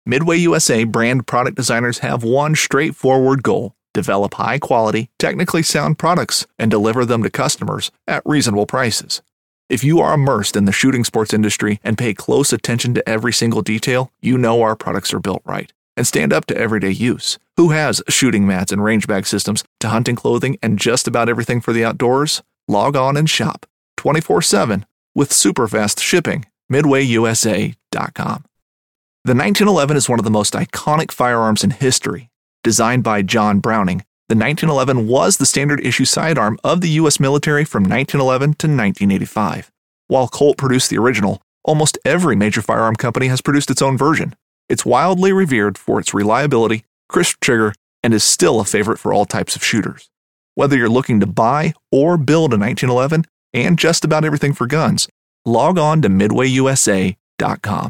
Midway USA brand product designers have one straightforward goal: develop high-quality, technically sound products and deliver them to customers at reasonable prices. If you are immersed in the shooting sports industry and pay close attention to every single detail, you know our products are built right and stand up to everyday use. Who has shooting mats and range bag systems to hunting clothing and just about everything for the outdoors? Log on and shop 24/7 with super fast shipping. MidwayUSA.com. The 1911 is one of the most iconic firearms in history. Designed by John Browning, the 1911 was the standard issue sidearm of the U.S. military from 1911 to 1985. While Colt produced the original, almost every major firearm company has produced its own version. It's wildly revered for its reliability, crisp trigger, and is still a favorite for all types of shooters. Whether you're looking to buy or build a 1911 and just about everything for guns, log on to MidwayUSA.com.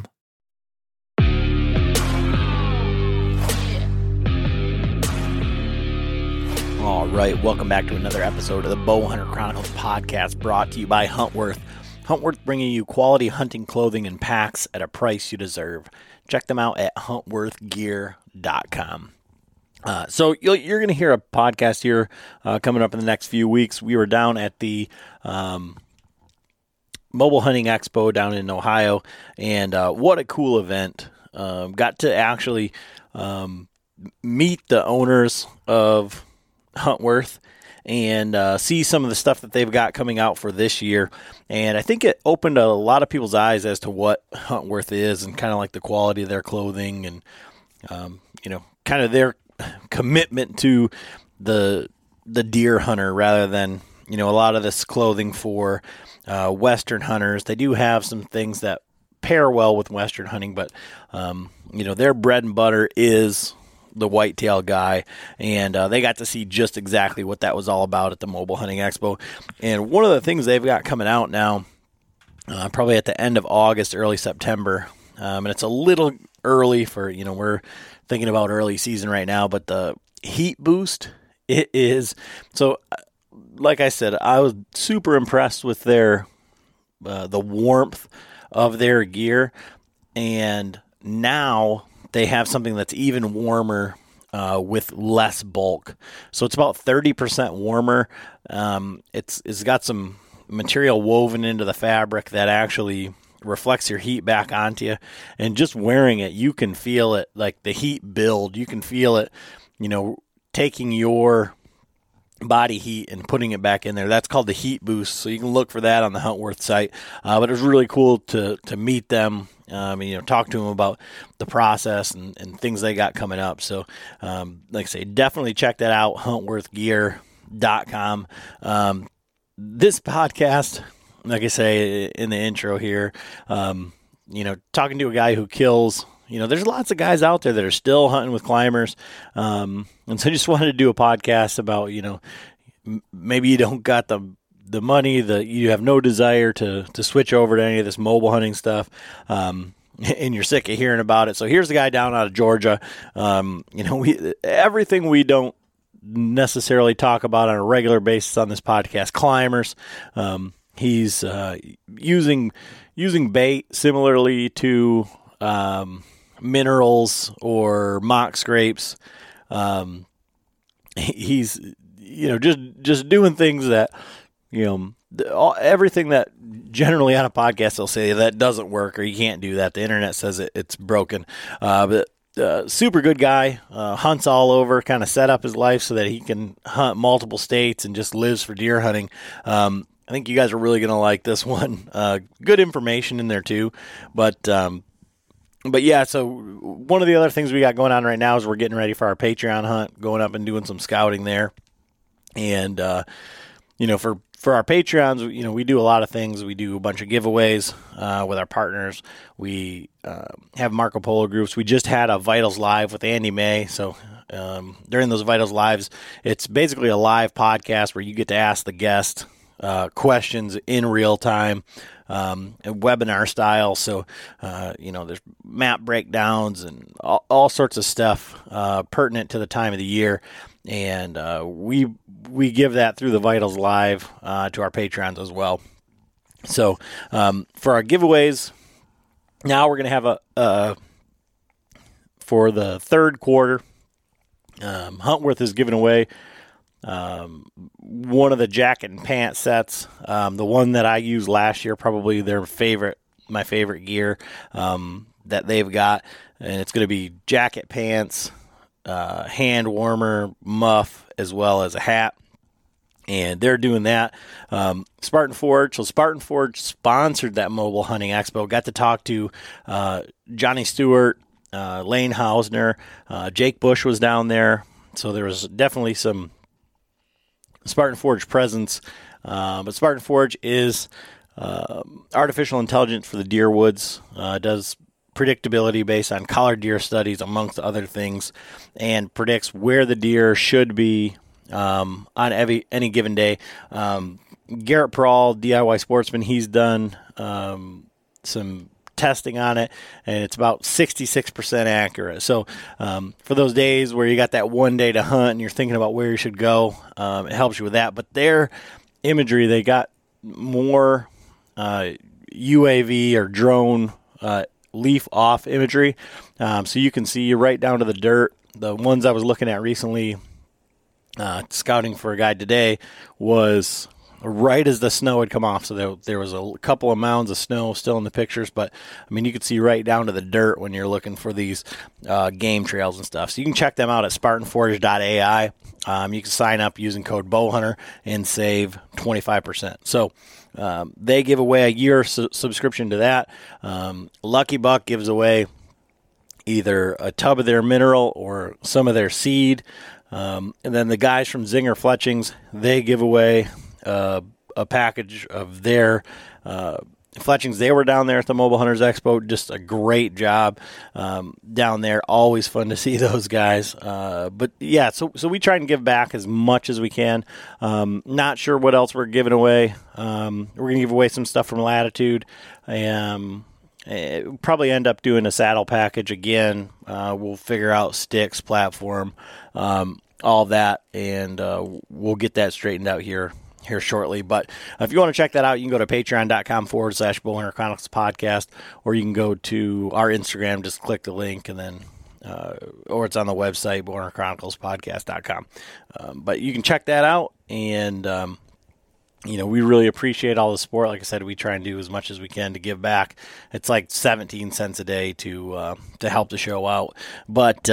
All right, welcome back to another episode of the Bowhunter Chronicles podcast, brought to you by Huntworth. Huntworth, bringing you quality hunting clothing and packs at a price you deserve. Check them out at huntworthgear.com. So you're going to hear a podcast here coming up in the next few weeks. We were down at the Mobile Hunting Expo down in Ohio, and what a cool event. Got to actually meet the owners of Huntworth and see some of the stuff that they've got coming out for this year. And I think it opened a lot of people's eyes as to what Huntworth is and kind of like the quality of their clothing and, kind of their commitment to the deer hunter rather than, a lot of this clothing for Western hunters. They do have some things that pair well with Western hunting, but, their bread and butter is the whitetail guy, and they got to see just exactly what that was all about at the Mobile Hunting Expo. And one of the things they've got coming out now, probably at the end of August, early September, and it's a little early for, we're thinking about early season right now, but the Heat Boost, it is, so like I said, I was super impressed with their, the warmth of their gear, and now they have something that's even warmer with less bulk. So it's about 30% warmer. It's got some material woven into the fabric that actually reflects your heat back onto you. And just wearing it, you can feel it, like the heat build. You can feel it, taking your body heat and putting it back in there. That's called the Heat Boost. So you can look for that on the Huntworth site. But it was really cool to meet them. Talk to them about the process and things they got coming up. So, like I say, definitely check that out, huntworthgear.com. This podcast, like I say in the intro here, talking to a guy who kills, there's lots of guys out there that are still hunting with climbers. And so I just wanted to do a podcast about, maybe you don't got the money, you have no desire to switch over to any of this mobile hunting stuff, and you're sick of hearing about it. So here's the guy down out of Georgia. Everything we don't necessarily talk about on a regular basis on this podcast, climbers. He's using bait similarly to minerals or mock scrapes. He's just doing things that, everything that generally on a podcast they'll say that doesn't work or you can't do that. The internet says it's broken. But super good guy, hunts all over, kind of set up his life so that he can hunt multiple states and just lives for deer hunting. I think you guys are really going to like this one. Good information in there too. But yeah, so one of the other things we got going on right now is we're getting ready for our Patreon hunt, going up and doing some scouting there. And, for our Patreons, we do a lot of things. We do a bunch of giveaways with our partners. We have Marco Polo groups. We just had a Vitals Live with Andy May. So during those Vitals Lives, it's basically a live podcast where you get to ask the guest questions in real time, webinar style. So, there's map breakdowns and all sorts of stuff pertinent to the time of the year. And we give that through the Vitals Live to our Patrons as well. So for our giveaways, now we're going to have for the third quarter, Huntworth is giving away one of the jacket and pants sets, the one that I used last year, probably my favorite gear that they've got, and it's going to be jacket, pants, hand warmer, muff, as well as a hat. And they're doing that. Spartan Forge. So Spartan Forge sponsored that Mobile Hunting Expo. Got to talk to Johnny Stewart, Lane Hausner, Jake Bush was down there. So there was definitely some Spartan Forge presence. But Spartan Forge is artificial intelligence for the deer woods. Does predictability based on collared deer studies, amongst other things, and predicts where the deer should be on any given day. Garrett Prawl, DIY Sportsman, he's done some testing on it, and it's about 66% accurate. So for those days where you got that one day to hunt and you're thinking about where you should go, it helps you with that. But their imagery, they got more UAV or drone leaf off imagery, so you can see right down to the dirt. The ones I was looking at recently, scouting for a guide today, was right as the snow had come off. So there was a couple of mounds of snow still in the pictures, but I mean, you could see right down to the dirt when you're looking for these game trails and stuff. So you can check them out at SpartanForge.ai. You can sign up using code BOWHUNTER and save 25%. So they give away a year subscription to that. Lucky Buck gives away either a tub of their mineral or some of their seed. And then the guys from Zinger Fletchings, they give away a package of their fletchings. They were down there at the Mobile Hunters Expo. Just a great job down there. Always fun to see those guys. But yeah, so we try and give back as much as we can. Not sure what else we're giving away. We're going to give away some stuff from Latitude. We'll probably end up doing a saddle package again. We'll figure out sticks, platform, all that, and we'll get that straightened out here shortly. But if you want to check that out, you can go to patreon.com/Bowhunter Chronicles podcast, or you can go to our Instagram, just click the link, and then or it's on the website, bowhunterchroniclespodcast.com. But you can check that out, and we really appreciate all the support. Like I said, we try and do as much as we can to give back. It's like 17 cents a day to help the show out. But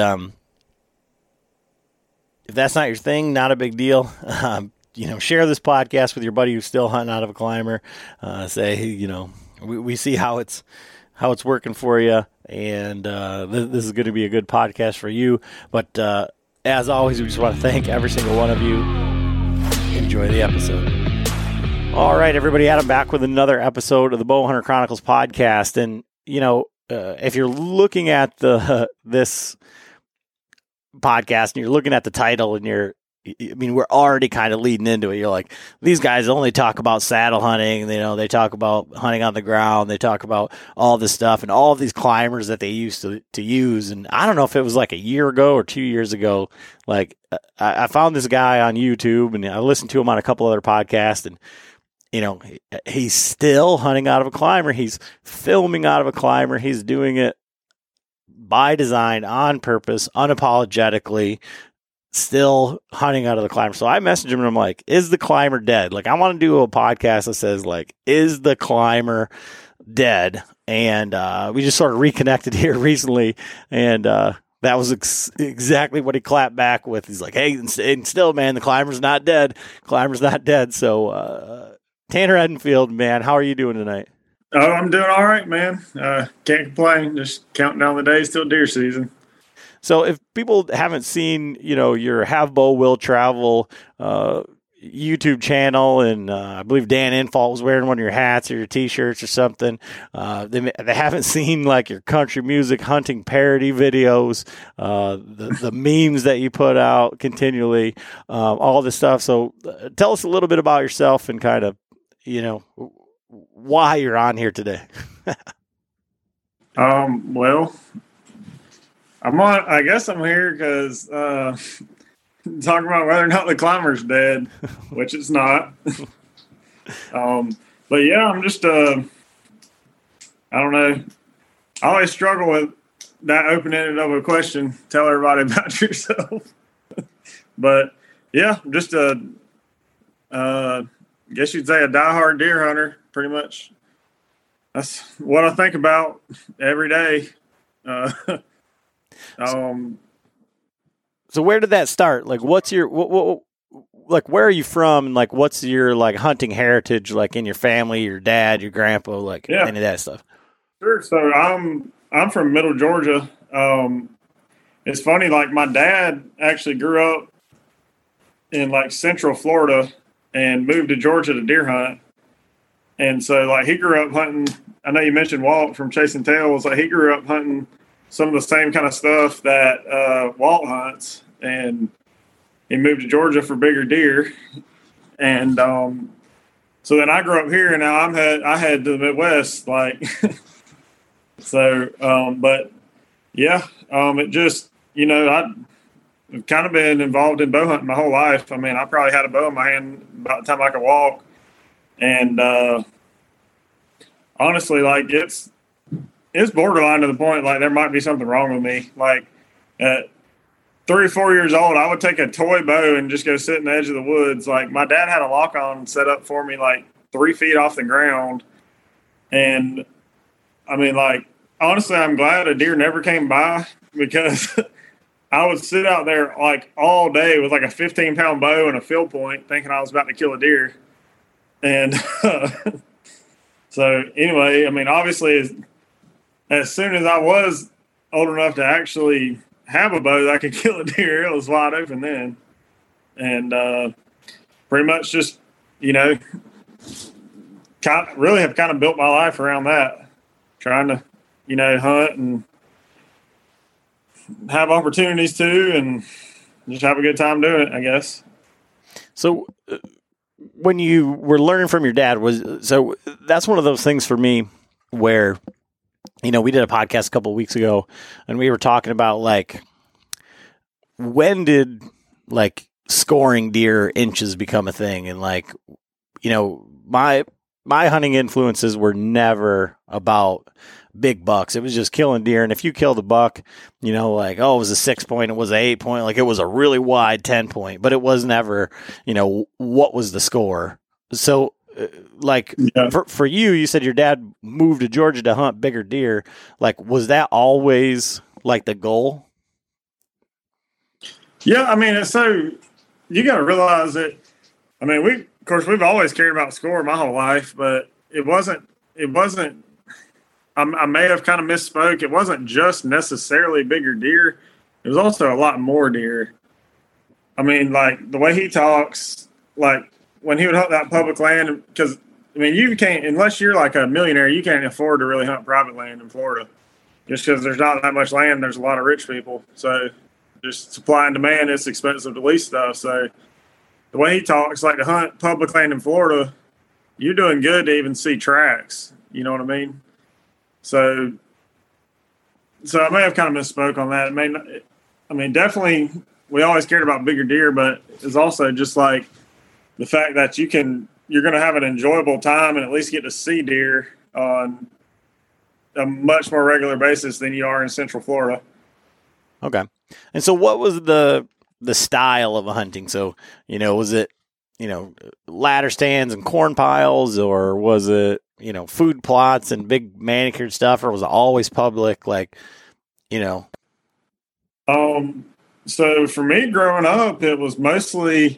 if that's not your thing, not a big deal. Share this podcast with your buddy who's still hunting out of a climber. Say, we see how it's working for you, and this is going to be a good podcast for you. But as always, we just want to thank every single one of you. Enjoy the episode. All right, everybody, Adam back with another episode of the Bowhunter Chronicles podcast. And, if you're looking at this podcast and you're looking at the title and we're already kind of leading into it. You're like, these guys only talk about saddle hunting. They talk about hunting on the ground. They talk about all this stuff and all of these climbers that they used to use. And I don't know if it was like a year ago or 2 years ago. Like I found this guy on YouTube and I listened to him on a couple other podcasts, and he's still hunting out of a climber. He's filming out of a climber. He's doing it by design, on purpose, unapologetically, still hunting out of the climber. So I messaged him and I'm like, is the climber dead? Like, I want to do a podcast that says, like, is the climber dead? And we just sort of reconnected here recently, and that was exactly what he clapped back with. He's like, hey, and still, man, the climber's not dead. Climber's not dead. So Tanner Edenfield, man, how are you doing tonight? Oh, I'm doing all right, man. Can't complain. Just counting down the days till deer season. So if people haven't seen, your Have Bow Will Travel YouTube channel, and I believe Dan Infalt was wearing one of your hats or your T-shirts or something, they haven't seen like your country music hunting parody videos, the memes that you put out continually, all this stuff. So tell us a little bit about yourself and kind of, why you're on here today. Well, I guess I'm here because talking about whether or not the climber's dead, which it's not. But yeah, I'm just I don't know. I always struggle with that open-ended of a question. Tell everybody about yourself. But yeah, just guess you'd say a diehard deer hunter, pretty much. That's what I think about every day. So where did that start? Like, what's your like? Where are you from? And like, what's your like hunting heritage? Like in your family, your dad, your grandpa, like any of that stuff. Sure. So I'm from Middle Georgia. It's funny. Like my dad actually grew up in like Central Florida and moved to Georgia to deer hunt. And so like he grew up hunting. I know you mentioned Walt from Chasing Tails. Like he grew up hunting some of the same kind of stuff that Walt hunts, and he moved to Georgia for bigger deer. And so then I grew up here, and now I head to the Midwest. Like so, but yeah, it just I've kind of been involved in bow hunting my whole life. I mean, I probably had a bow in my hand about the time I could walk. And honestly, like it's borderline to the point like there might be something wrong with me. Like at 3 or 4 years old, I would take a toy bow and just go sit in the edge of the woods. Like my dad had a lock on set up for me like 3 feet off the ground. And I mean, like, honestly, I'm glad a deer never came by, because I would sit out there like all day with like a 15-pound bow and a field point thinking I was about to kill a deer. And so anyway, I mean, obviously as soon as I was old enough to actually have a bow that I could kill a deer, it was wide open then. And pretty much just, really have kind of built my life around that, trying to, hunt and have opportunities too, and just have a good time doing it, I guess. So when you were learning from your dad, that's one of those things for me where, we did a podcast a couple of weeks ago and we were talking about like, when did like scoring deer inches become a thing? And like, my hunting influences were never about big bucks. It was just killing deer. And if you killed a buck, like, oh, it was a 6 point, it was an 8 point, like it was a really wide 10 point, but it was never, what was the score? So for you said your dad moved to Georgia to hunt bigger deer. Like, was that always like the goal? Yeah. I mean, so you got to realize that, I mean, we've always cared about score my whole life, but it wasn't, I may have kind of misspoke. It wasn't just necessarily bigger deer. It was also a lot more deer. I mean, like the way he talks, like when he would hunt that public land, because I mean, you can't, unless you're like a millionaire, you can't afford to really hunt private land in Florida, just because there's not that much land. There's a lot of rich people. So just supply and demand, it's expensive to lease stuff. So the way he talks, like to hunt public land in Florida, you're doing good to even see tracks. You know what I mean? So I may have kind of misspoke on that. I mean, definitely we always cared about bigger deer, but it's also just like the fact that you're going to have an enjoyable time and at least get to see deer on a much more regular basis than you are in Central Florida. Okay. And so what was the style of a hunting? So, was it, ladder stands and corn piles, or was it, food plots and big manicured stuff, or was it always public? like, So for me growing up, it was mostly,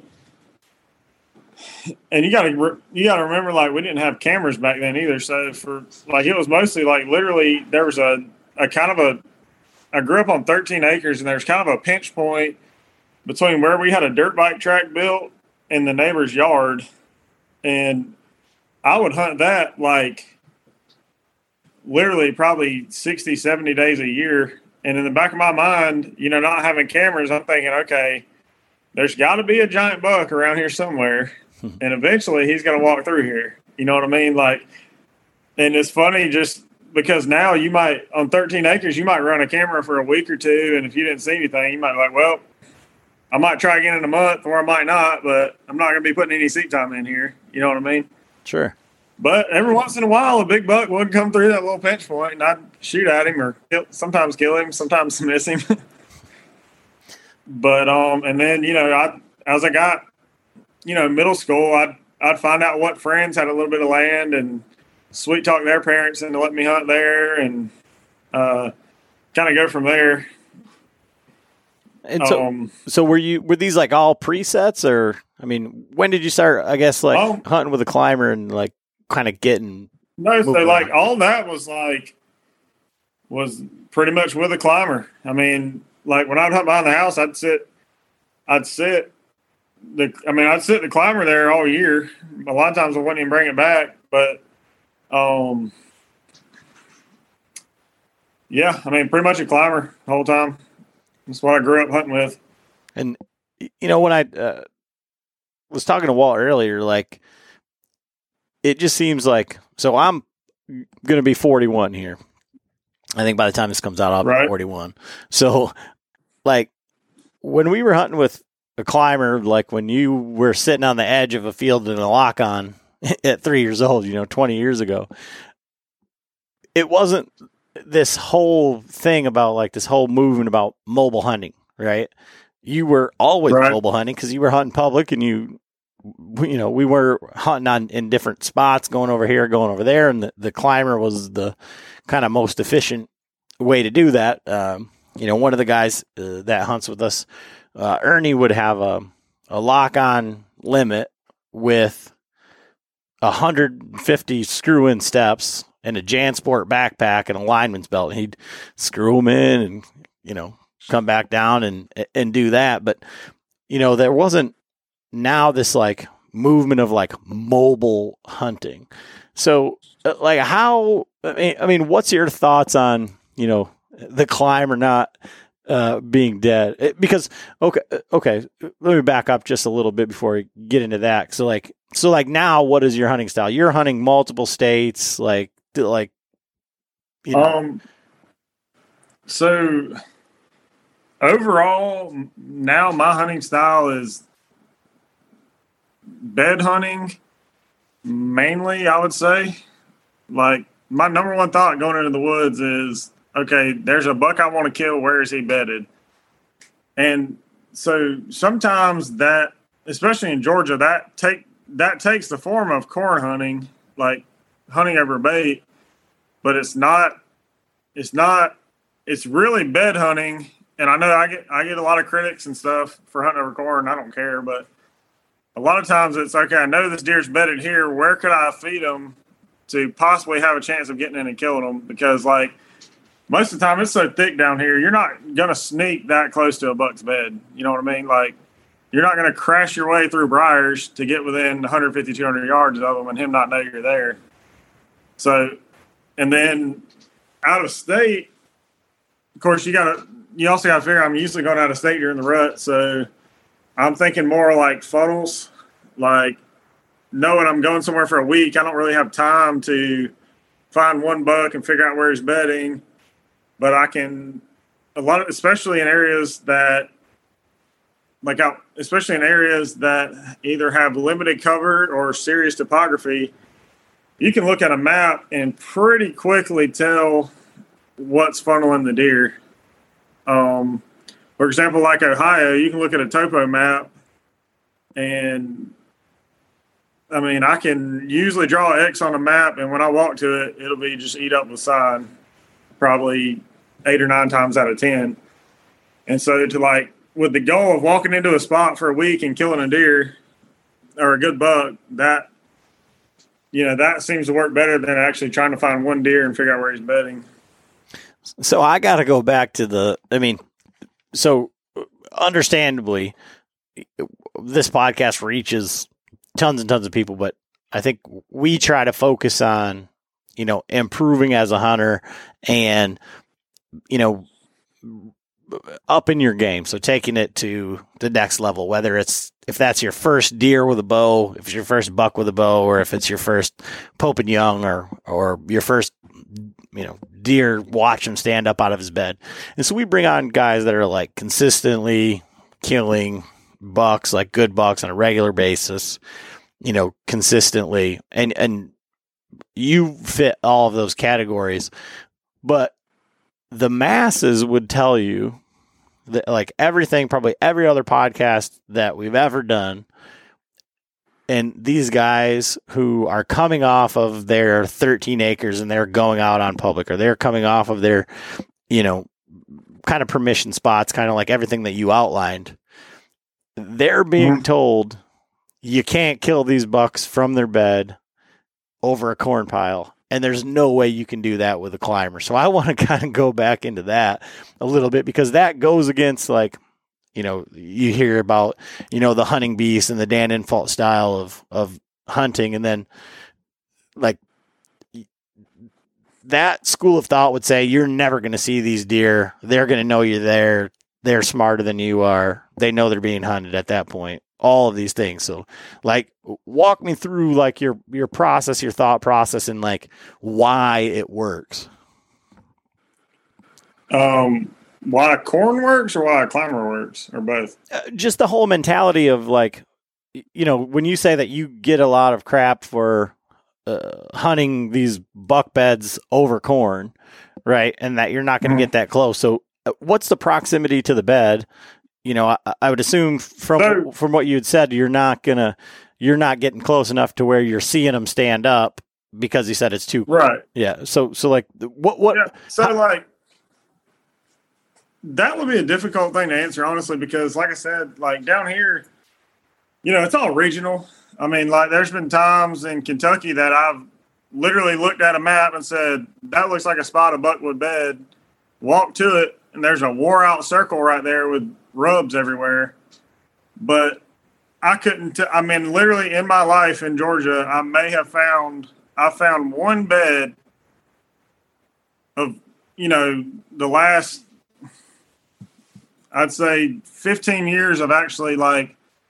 and you gotta remember, like we didn't have cameras back then either. So for like, it was mostly like literally there was a kind of I grew up on 13 acres and there's kind of a pinch point between where we had a dirt bike track built and the neighbor's yard. And I would hunt that like literally probably 60, 70 days a year. And in the back of my mind, not having cameras, I'm thinking, okay, there's got to be a giant buck around here somewhere. And eventually he's going to walk through here. You know what I mean? Like, and it's funny just because now you might, on 13 acres, you might run a camera for a week or two. And if you didn't see anything, you might be like, well, I might try again in a month or I might not, but I'm not going to be putting any seat time in here. You know what I mean? Sure. But every once in a while, a big buck would come through that little pinch point, and I'd shoot at him or sometimes kill him, sometimes miss him. But and then as I got middle school, I'd find out what friends had a little bit of land and sweet talk their parents into letting me hunt there, and kind of go from there. And so were these like all presets, or I mean, when did you start? I guess hunting with a climber and like kind of getting no. So like all that was pretty much with a climber. I mean, like when I'd hunt behind the house, I'd sit the climber there all year. A lot of times I wouldn't even bring it back, but yeah, I mean, pretty much a climber the whole time. That's what I grew up hunting with. And when I was talking to Walt earlier, like it just seems like, so I'm going to be 41 here. I think by the time this comes out, I'll be 41. So like when we were hunting with a climber, like when you were sitting on the edge of a field in a lock on at 3 years old, 20 years ago, it wasn't this whole thing about like this whole movement about mobile hunting, right? You were always mobile hunting because you were hunting public, and we were hunting in different spots, going over here, going over there. And the climber was the kind of most efficient way to do that. One of the guys that hunts with us, Ernie, would have a lock-on limit with 150 screw-in steps and a JanSport backpack and a lineman's belt. And he'd screw them in and, come back down and do that. But, there wasn't now this like movement of like mobile hunting. So like how, I mean, what's your thoughts on, the climber not being dead? Because, okay, let me back up just a little bit before we get into that. So like now, what is your hunting style? You're hunting multiple states, So overall, now my hunting style is bed hunting mainly, I would say. Like my number one thought going into the woods is, okay, there's a buck I want to kill. Where is he bedded? And so sometimes that, especially in Georgia, that takes the form of corn hunting, like hunting over bait, but it's really bed hunting. And I know I get a lot of critics and stuff for hunting over corn. I don't care, but a lot of times it's okay. I know this deer's bedded here. Where could I feed him to possibly have a chance of getting in and killing him? Because like most of the time it's so thick down here, you're not going to sneak that close to a buck's bed. You know what I mean? Like you're not going to crash your way through briars to get within 150, 200 yards of him and him not know you're there. So, and then out of state, of course, you also got to figure I'm usually going out of state during the rut. So I'm thinking more like funnels, like knowing I'm going somewhere for a week. I don't really have time to find one buck and figure out where he's bedding, but I can especially in areas that either have limited cover or serious topography, you can look at a map and pretty quickly tell what's funneling the deer. For example, like Ohio, you can look at a topo map and I mean, I can usually draw an X on a map, and when I walk to it, it'll be just eat up with sign, probably 8 or 9 times out of 10. And so with the goal of walking into a spot for a week and killing a deer or a good buck, that seems to work better than actually trying to find one deer and figure out where he's bedding. So I got to go back to so understandably, this podcast reaches tons and tons of people, but I think we try to focus on, improving as a hunter and, upping your game. So taking it to the next level, whether if that's your first deer with a bow, if it's your first buck with a bow, or if it's your first Pope and Young or your first, deer, watch him stand up out of his bed. And so we bring on guys that are like consistently killing bucks, like good bucks on a regular basis, consistently. And you fit all of those categories. But the masses would tell you that, like everything, probably every other podcast that we've ever done, and these guys who are coming off of their 13 acres and they're going out on public, or they're coming off of their, kind of permission spots, kind of like everything that you outlined, they're being told you can't kill these bucks from their bed over a corn pile. And there's no way you can do that with a climber. So I want to kind of go back into that a little bit, because that goes against, like, you hear about, the hunting beast and the Dan Infalt style of hunting. And then, like, that school of thought would say, you're never going to see these deer. They're going to know you're there. They're smarter than you are. They know they're being hunted at that point. All of these things. So, like, walk me through, like, your process, your thought process, and, like, why it works. Why corn works or why a climber works, or both? Just the whole mentality of, like, when you say that you get a lot of crap for hunting these buck beds over corn, right? And that you're not going to get that close. So what's the proximity to the bed? I would assume from what you had said, you're not getting close enough to where you're seeing them stand up, because he said it's too right. Yeah. So like what? Yeah. So like that would be a difficult thing to answer, honestly, because like I said, like down here, it's all regional. I mean, like there's been times in Kentucky that I've literally looked at a map and said, that looks like a spot of buckwood bed, walked to it, and there's a wore out circle right there with rubs everywhere. But I couldn't, literally in my life in Georgia, I found one bed of, the last, I'd say 15 years of actually like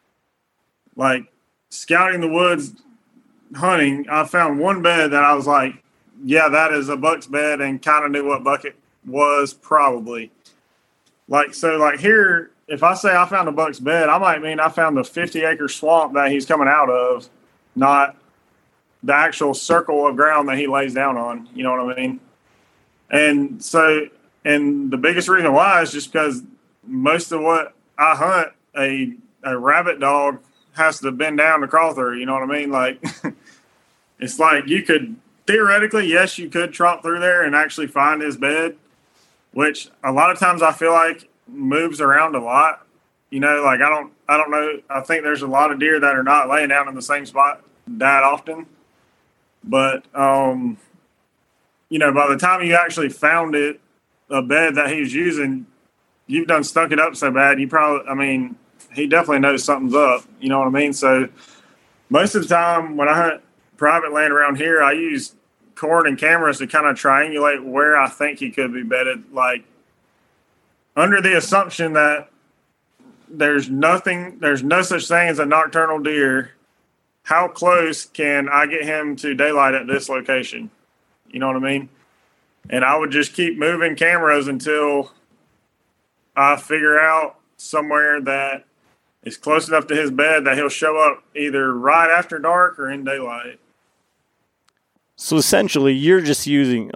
scouting the woods, hunting. I found one bed that I was like, yeah, that is a buck's bed, and kind of knew what buck it was probably. Like, so like here, if I say I found a buck's bed, I might mean I found the 50-acre swamp that he's coming out of, not the actual circle of ground that he lays down on. You know what I mean? And so, and the biggest reason why is just because most of what I hunt, a rabbit dog has to bend down to crawl through. You know what I mean? Like, it's like you could theoretically, yes, you could tromp through there and actually find his bed, which a lot of times I feel like moves around a lot. Like I don't know. I think there's a lot of deer that are not laying down in the same spot that often. But, by the time you actually found it, a bed that he was using, you've done stuck it up so bad, he definitely knows something's up. You know what I mean? So most of the time when I hunt private land around here, I use cord and cameras to kind of triangulate where I think he could be bedded, like under the assumption that there's no such thing as a nocturnal deer. How close can I get him to daylight at this location? You know what I mean? And I would just keep moving cameras until I figure out somewhere that is close enough to his bed that he'll show up either right after dark or in daylight. So essentially you're just using,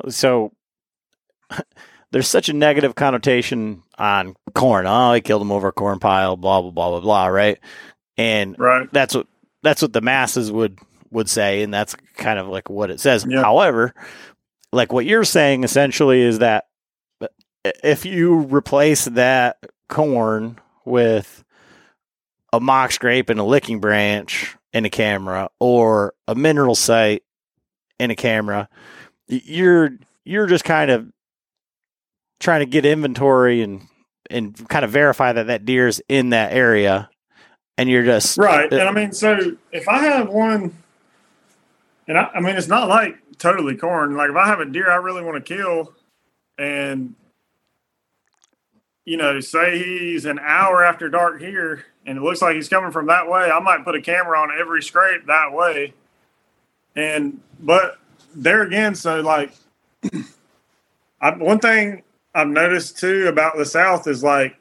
there's such a negative connotation on corn. Oh, he killed him over a corn pile, blah, blah, blah, blah, blah, right? And right. That's what the masses would say, and that's kind of like what it says. Yeah. However, like what you're saying essentially is that if you replace that corn with a mock scrape and a licking branch in a camera, or a mineral site in a camera, you're just kind of trying to get inventory and kind of verify that deer's in that area. And you're just right. And so if I have one, and it's not like totally corn. Like if I have a deer I really want to kill, and say he's an hour after dark here, and it looks like he's coming from that way, I might put a camera on every scrape that way. But there again, so like, one thing I've noticed too about the South is like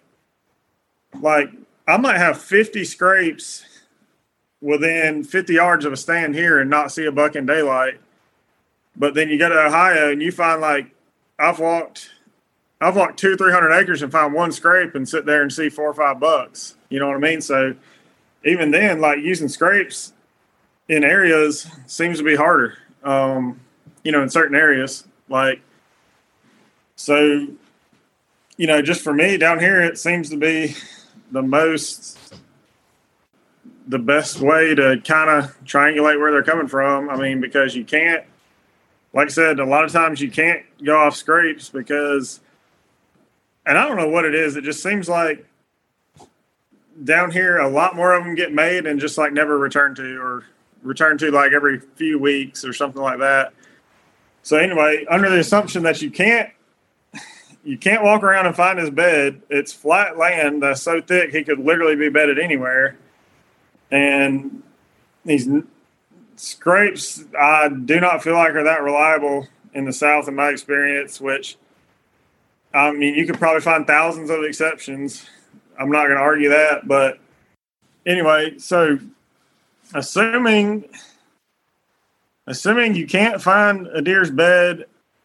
I might have 50 scrapes within 50 yards of a stand here and not see a buck in daylight. But then you go to Ohio and you find, like, I've walked I've walked 200-300 acres and find one scrape and sit there and see 4 or 5 bucks. You know what I mean? So even then, like using scrapes in areas seems to be harder. In certain areas, like, so, just for me down here, it seems to be the best way to kind of triangulate where they're coming from. I mean, because you can't, like I said, a lot of times you can't go off scrapes because, and I don't know what it is. It just seems like down here, a lot more of them get made and just like never returned to like every few weeks or something like that. So anyway, under the assumption that you can't walk around and find his bed, it's flat land that's so thick he could literally be bedded anywhere. And these scrapes, I do not feel like are that reliable in the South in my experience, which, I mean, you could probably find thousands of exceptions. I'm not going to argue that. But anyway, so assuming you can't find a deer's bed,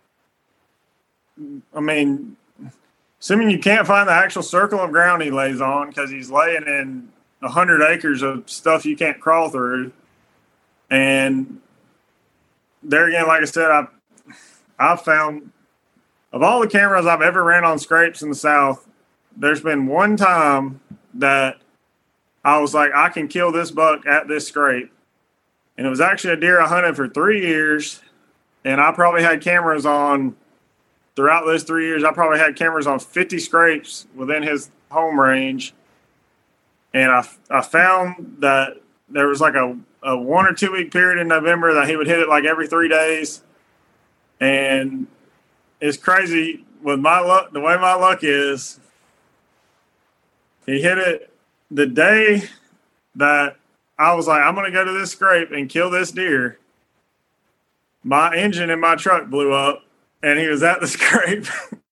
I mean, assuming you can't find the actual circle of ground he lays on because he's laying in 100 acres of stuff you can't crawl through. And there again, like I said, I've found, of all the cameras I've ever ran on scrapes in the South, there's been one time that I was like, I can kill this buck at this scrape. And it was actually a deer I hunted for 3 years. And I probably had cameras on, throughout those 3 years, I probably had cameras on 50 scrapes within his home range. And I found that there was like a 1 or 2 week period in November that he would hit it like every 3 days. And it's crazy with my luck, the way my luck is, he hit it the day that I was like, I'm going to go to this scrape and kill this deer. My engine in my truck blew up and he was at the scrape.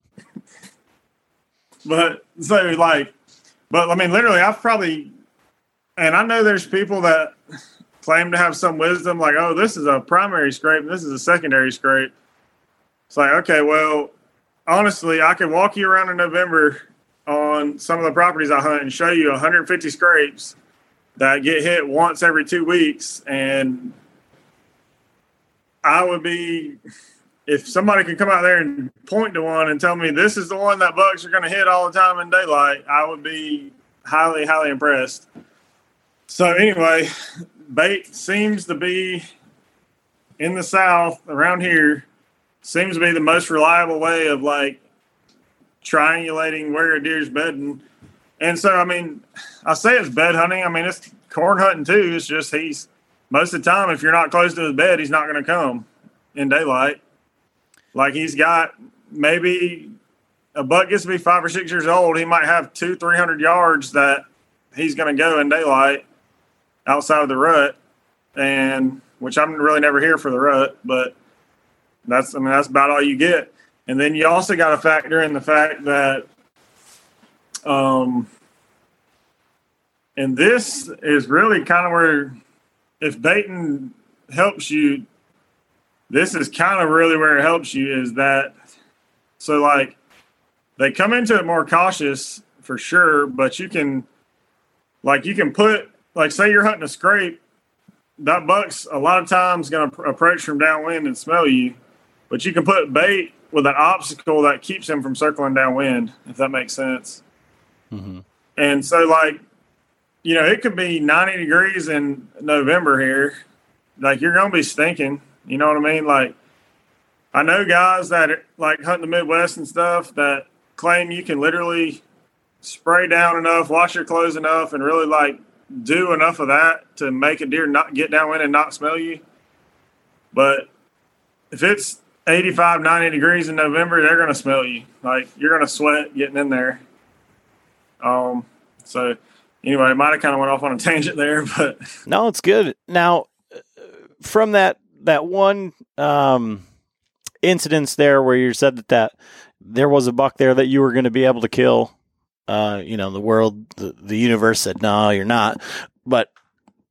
But I mean, literally, I've probably, and I know there's people that claim to have some wisdom, like, oh, this is a primary scrape, and this is a secondary scrape. It's like, okay, well, honestly, I could walk you around in November on some of the properties I hunt and show you 150 scrapes that get hit once every 2 weeks. And I would be, if somebody could come out there and point to one and tell me this is the one that bucks are going to hit all the time in daylight, I would be highly, highly impressed. So anyway, bait seems to be in the South around here, seems to be the most reliable way of like triangulating where a deer's bedding. And so, I mean, I say it's bed hunting. I mean, it's corn hunting too. It's just he's, most of the time, if you're not close to his bed, he's not going to come in daylight. Like he's got, maybe a buck gets to be 5 or 6 years old, he might have 200-300 yards that he's going to go in daylight outside of the rut, and which I'm really never here for the rut, but that's about all you get. And then you also got to factor in the fact that, and this is really kind of where, if baiting helps you, this is kind of really where it helps you, is that, so like they come into it more cautious for sure, but you can put, like, say you're hunting a scrape, that buck's a lot of times going to approach from downwind and smell you, but you can put bait with an obstacle that keeps him from circling downwind, if that makes sense. Mm-hmm. And so, like, you know, it could be 90 degrees in November here. Like, you're going to be stinking. You know what I mean? Like, I know guys that are, like, hunt the Midwest and stuff that claim you can literally spray down enough, wash your clothes enough, and really, like, do enough of that to make a deer not get downwind and not smell you. But if it's 85, 90 degrees in November, they're going to smell you. Like, you're going to sweat getting in there. So anyway, I might have kind of went off on a tangent there, but no, it's good. Now, from that one incidence there where you said that there was a buck there that you were going to be able to kill, you know, the world, the universe said, no, you're not. But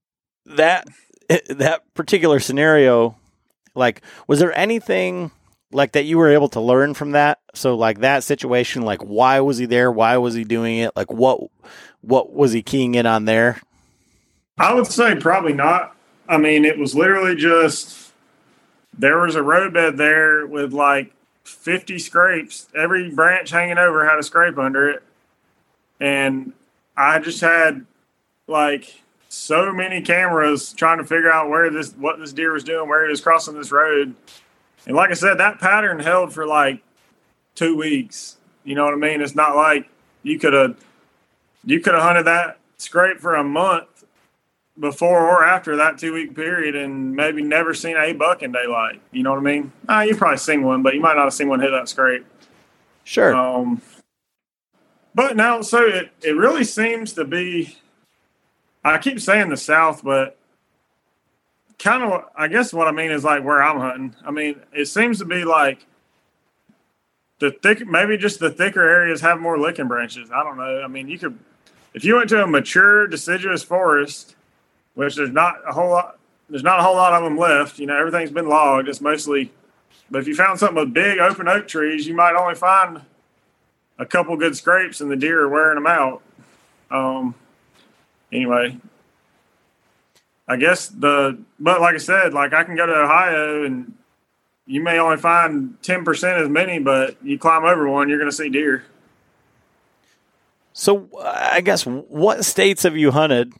that particular scenario, like, was there anything like that you were able to learn from that? So like that situation, like why was he there? Why was he doing it? Like what was he keying in on there? I would say probably not. I mean, it was literally just there was a roadbed there with like 50 scrapes. Every branch hanging over had a scrape under it. And I just had like so many cameras trying to figure out what this deer was doing, where he was crossing this road. And like I said, that pattern held for like 2 weeks. You know what I mean? It's not like you could have hunted that scrape for a month before or after that 2 week period and maybe never seen a buck in daylight. You know what I mean? You've probably seen one, but you might not have seen one hit that scrape. Sure. But now, so it really seems to be, I keep saying the South, but kind of, I guess what I mean is like where I'm hunting. I mean, it seems to be like maybe just the thicker areas have more licking branches. I don't know. I mean, if you went to a mature deciduous forest, which there's not a whole lot of them left. You know, everything's been logged. It's mostly, but if you found something with big open oak trees, you might only find a couple good scrapes and the deer are wearing them out. Anyway, I guess but like I said, like I can go to Ohio and you may only find 10% as many, but you climb over one, you're going to see deer. So I guess what states have you hunted?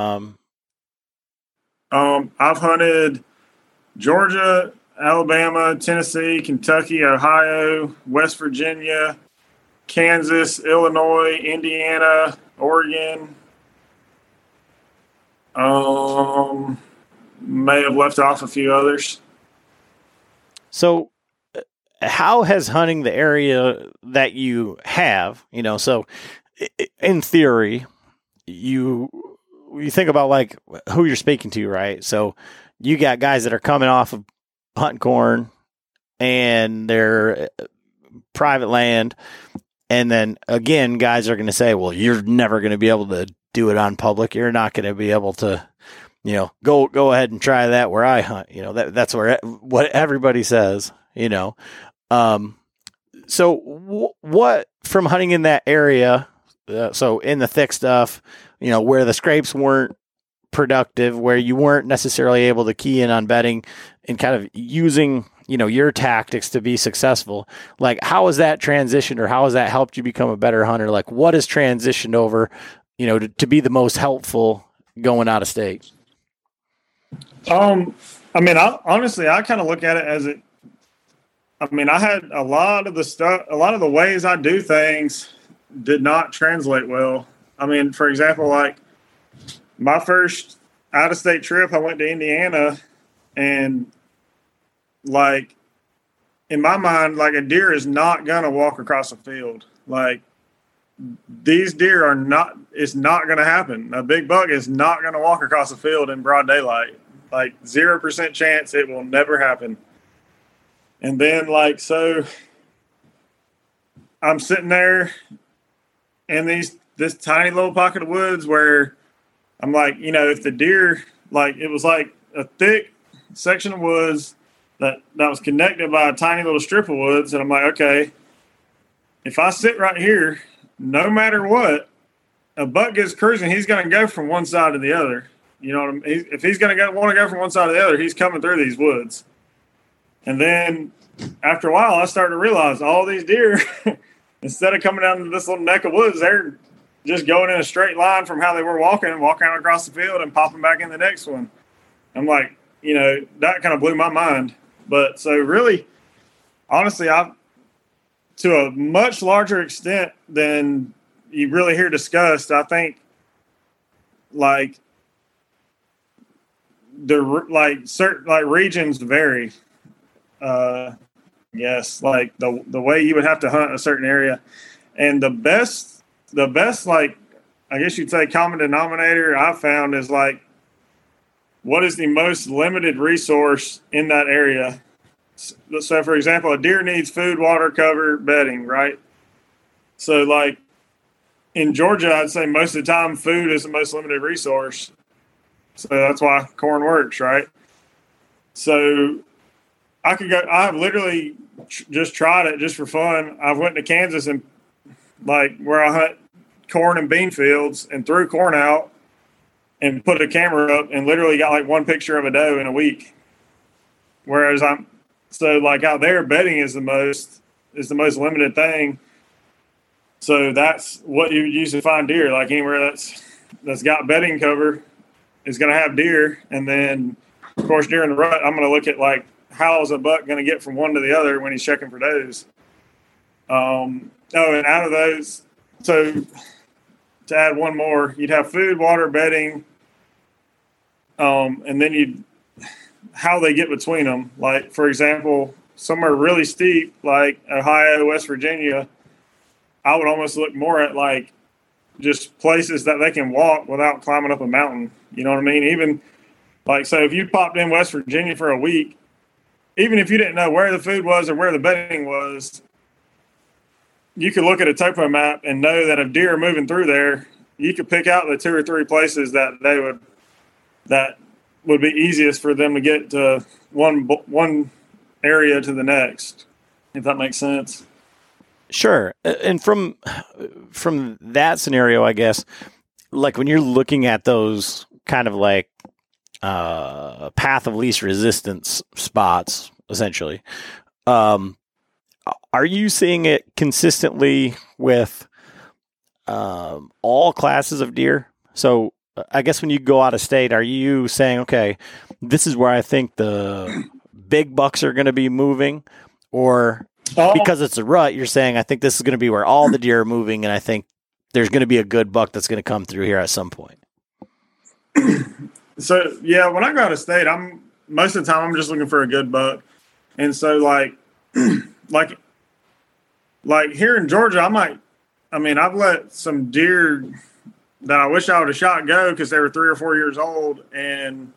I've hunted Georgia, Alabama, Tennessee, Kentucky, Ohio, West Virginia, Kansas, Illinois, Indiana, Oregon. May have left off a few others. So how has hunting the area that you have, so in theory, you think about like who you're speaking to, right? So you got guys that are coming off of hunting corn and they're private land. And then again, guys are going to say, well, you're never going to be able to do it on public. You're not going to be able to, go ahead and try that where I hunt. That's what everybody says, So what from hunting in that area, so in the thick stuff, where the scrapes weren't productive, where you weren't necessarily able to key in on bedding and kind of using, your tactics to be successful, like how has that transitioned or how has that helped you become a better hunter? Like what has transitioned over, to be the most helpful going out of state? I mean, I kind of look at it as I had a lot of the ways I do things did not translate well. I mean, for example, like my first out of state trip, I went to Indiana and like in my mind, like a deer is not going to walk across a field. Like these deer it's not going to happen. A big buck is not going to walk across a field in broad daylight. Like 0% chance it will never happen. And then so I'm sitting there in this tiny little pocket of woods where I'm like, if the deer, like it was like a thick section of woods that was connected by a tiny little strip of woods. And I'm like, okay, if I sit right here, no matter what, a buck gets cruising, he's going to go from one side to the other. You know what I mean? If he's going to want to go from one side to the other, he's coming through these woods. And then after a while, I started to realize all these deer, instead of coming down to this little neck of woods, they're just going in a straight line from how they were walking out across the field and popping back in the next one. I'm like, that kind of blew my mind. But so really, honestly, to a much larger extent than you really hear discussed, I think like certain regions vary. Yes, like the way you would have to hunt a certain area, and the best like I guess you'd say common denominator I've found is like what is the most limited resource in that area. So for example, a deer needs food, water, cover, bedding, right? So like in Georgia, I'd say most of the time food is the most limited resource. So that's why corn works, right? So I could go. I've literally just tried it just for fun. I went to Kansas and like where I hunt corn and bean fields and threw corn out and put a camera up and literally got like one picture of a doe in a week. Whereas like out there, bedding is the most limited thing. So that's what you use to find deer. Like anywhere that's got bedding cover is going to have deer. And then of course during the rut, I'm going to look at like how is a buck going to get from one to the other when he's checking for does. And out of those, so to add one more, you'd have food, water, bedding, and then how they get between them. Like, for example, somewhere really steep, like Ohio, West Virginia, I would almost look more at like just places that they can walk without climbing up a mountain. You know what I mean? Even like, so if you popped in West Virginia for a week, even if you didn't know where the food was or where the bedding was, you could look at a topo map and know that if deer are moving through there, you could pick out the 2 or 3 places that would be easiest for them to get to one area to the next, if that makes sense. Sure. And from that scenario, I guess, like when you're looking at those kind of like path of least resistance spots, essentially, are you seeing it consistently with all classes of deer? So I guess when you go out of state, are you saying, okay, this is where I think the big bucks are going to be moving? Or because it's a rut, you're saying, I think this is going to be where all the deer are moving, and I think there's going to be a good buck that's going to come through here at some point? So, yeah, when I go out of state, most of the time I'm just looking for a good buck. And so, like here in Georgia, I've let some deer that I wish I would have shot go because they were 3 or 4 years old. And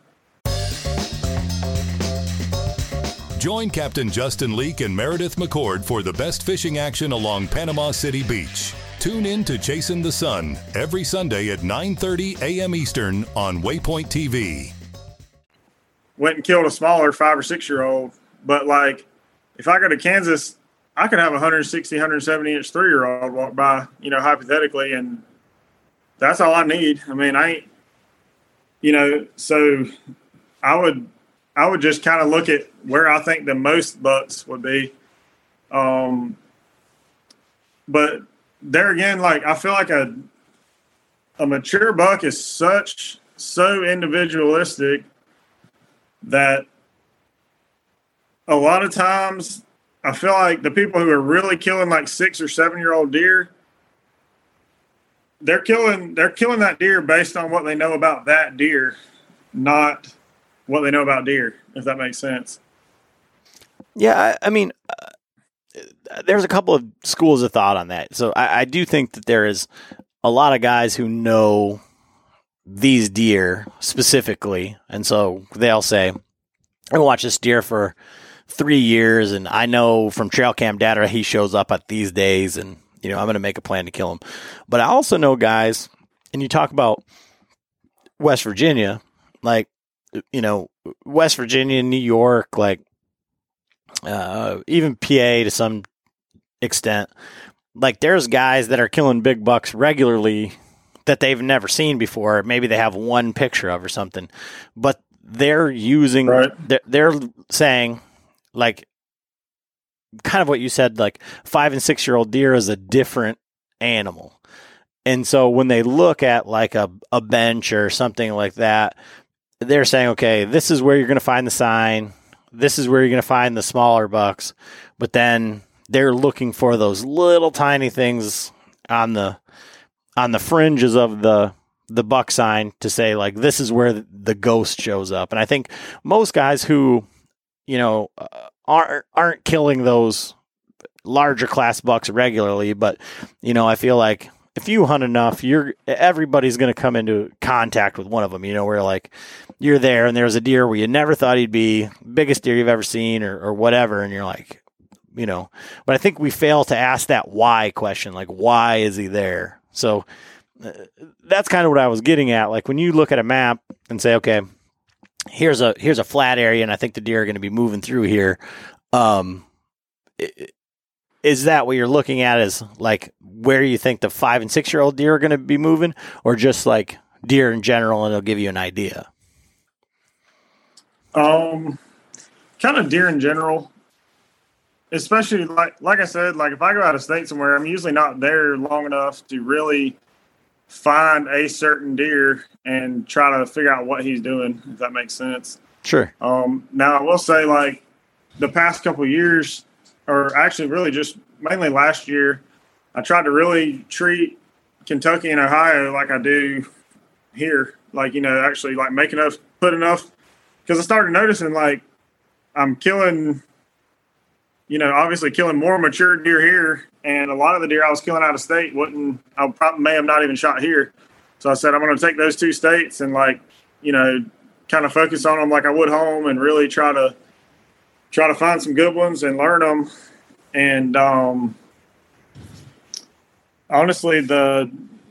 join Captain Justin Leake and Meredith McCord for the best fishing action along Panama City Beach. Tune in to Chasing the Sun every Sunday at 9:30 a.m. Eastern on Waypoint TV. Went and killed a smaller 5 or 6 year old. But like, if I go to Kansas, I could have a 160, 170 inch 3 year old walk by, hypothetically, and that's all I need. I mean, so I would just kind of look at where I think the most bucks would be. But there again, like, I feel like a mature buck is so individualistic that a lot of times I feel like the people who are really killing like 6 or 7 year old deer, they're killing that deer based on what they know about that deer, not what they know about deer, if that makes sense. Yeah, I mean, there's a couple of schools of thought on that. So I do think that there is a lot of guys who know these deer specifically, and so they'll say, I watch this deer for 3 years, and I know from trail cam data he shows up at these days, and I'm going to make a plan to kill him. But I also know guys, and you talk about West Virginia, like, West Virginia, New York, like even PA to some extent, like there's guys that are killing big bucks regularly that they've never seen before. Maybe they have one picture of or something, but they're using, right. They're saying, like, kind of what you said, like 5 and 6 year old deer is a different animal. And so when they look at like a bench or something like that, they're saying, okay, this is where you're going to find the sign. This is where you're going to find the smaller bucks. But then they're looking for those little tiny things on the fringes of the buck sign to say, like, this is where the ghost shows up. And I think most guys who, aren't killing those larger class bucks regularly, but, I feel like if you hunt enough, everybody's going to come into contact with one of them, where like you're there and there's a deer where you never thought he'd be, biggest deer you've ever seen or whatever. And you're like, but I think we fail to ask that why question, like, why is he there? So that's kind of what I was getting at. Like when you look at a map and say, okay, here's a flat area, and I think the deer are going to be moving through here. Is that what you're looking at? Is like where you think the 5 and 6 year old deer are going to be moving, or just like deer in general, and it'll give you an idea? Kind of deer in general, especially like I said, like if I go out of state somewhere, I'm usually not there long enough to really find a certain deer and try to figure out what he's doing, if that makes sense. Sure. Now I will say, like the past couple of years, or actually really just mainly last year, I tried to really treat Kentucky and Ohio like I do here. Like, actually like put enough, because I started noticing like I'm killing, obviously killing more mature deer here. And a lot of the deer I was killing out of state I probably may have not even shot here. So I said, I'm going to take those 2 states and like, kind of focus on them like I would home, and really try to find some good ones and learn them. And honestly, that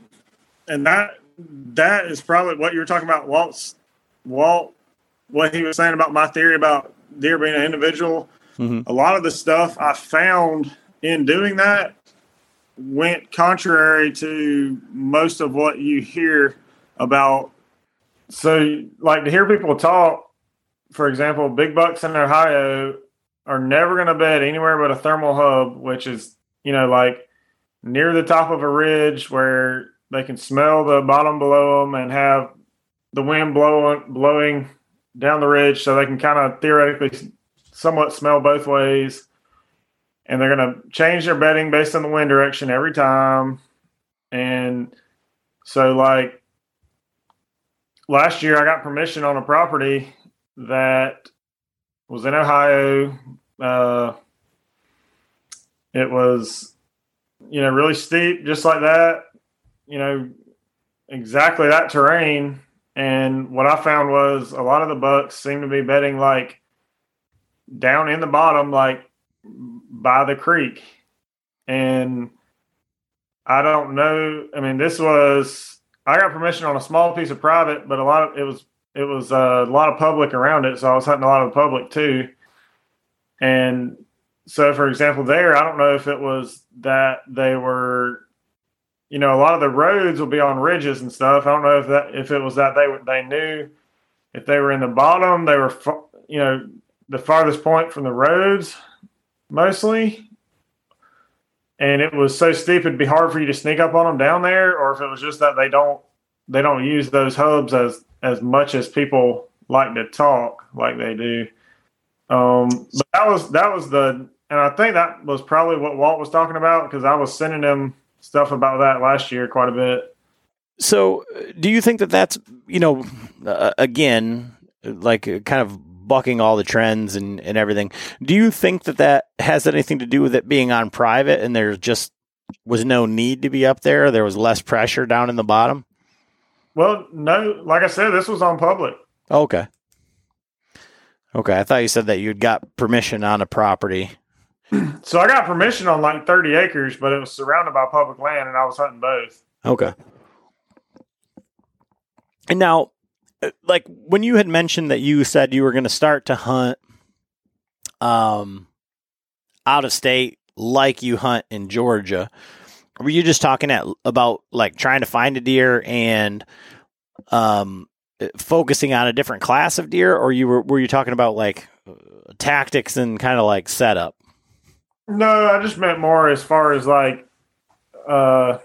is probably what you were talking about, Walt, what he was saying about my theory about deer being an individual. Mm-hmm. A lot of the stuff I found in doing that went contrary to most of what you hear about. So, like, to hear people talk, for example, big bucks in Ohio are never going to bed anywhere but a thermal hub, which is, like near the top of a ridge where they can smell the bottom below them and have the wind blowing down the ridge, so they can kind of theoretically somewhat smell both ways. And they're going to change their bedding based on the wind direction every time. And so, like, last year I got permission on a property that was in Ohio. It was, really steep, just like that, exactly that terrain. And what I found was a lot of the bucks seem to be bedding like down in the bottom, like by the creek. And I don't know. I mean, I got permission on a small piece of private, but it was a lot of public around it. So I was hunting a lot of the public too. And so, for example, there, I don't know if it was that they were, a lot of the roads will be on ridges and stuff. I don't know if it was that they knew if they were in the bottom, they were, the farthest point from the roads mostly. And it was so steep, it'd be hard for you to sneak up on them down there, or if it was just that they don't use those hubs as much as people like to talk like they do. But that was and I think that was probably what Walt was talking about, because I was sending him stuff about that last year quite a bit. So do you think that that's, again, like kind of bucking all the trends and everything, do you think that has anything to do with it being on private and there just was no need to be up there? There was less pressure down in the bottom? Well, no, like I said, this was on public. Okay. I thought you said that you'd got permission on a property. So I got permission on like 30 acres, but it was surrounded by public land, and I was hunting both. Okay. And now, like when you had mentioned that you said you were going to start to hunt out of state like you hunt in Georgia, were you just talking about like trying to find a deer and focusing on a different class of deer, or were you talking about like tactics and kind of like setup? No, I just meant more as far as like, go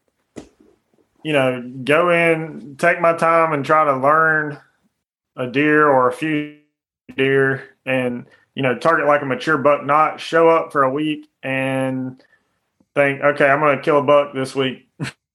in, take my time and try to learn a deer or a few deer and, target like a mature buck, not show up for a week and think, okay, I'm going to kill a buck this week.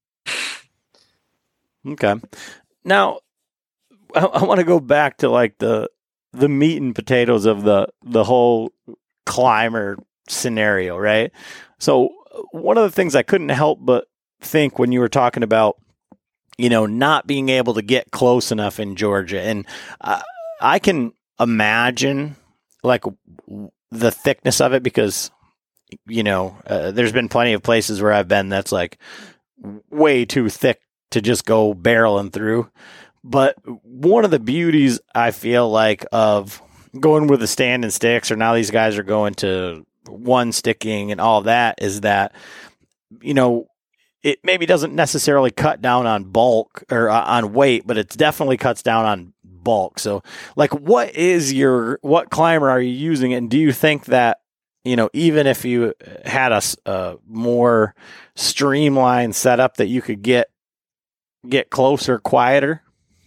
Okay. Now, I want to go back to like the meat and potatoes of the whole climber scenario, right? So one of the things I couldn't help but think when you were talking about, not being able to get close enough in Georgia, and I can imagine like the thickness of it because, there's been plenty of places where I've been that's like way too thick to just go barreling through. But one of the beauties I feel like of going with the stand and sticks, or now these guys are going to one sticking and all that, is that, you know, it maybe doesn't necessarily cut down on bulk or on weight, but it definitely cuts down on bulk. So like, what climber are you using? And do you think that, you know, even if you had a more streamlined setup, that you could get closer, quieter?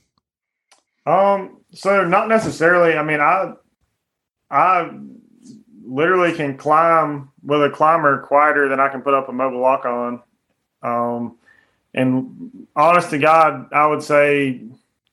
So not necessarily. I mean, I literally can climb with a climber quieter than I can put up a mobile lock on. And honest to God, I would say,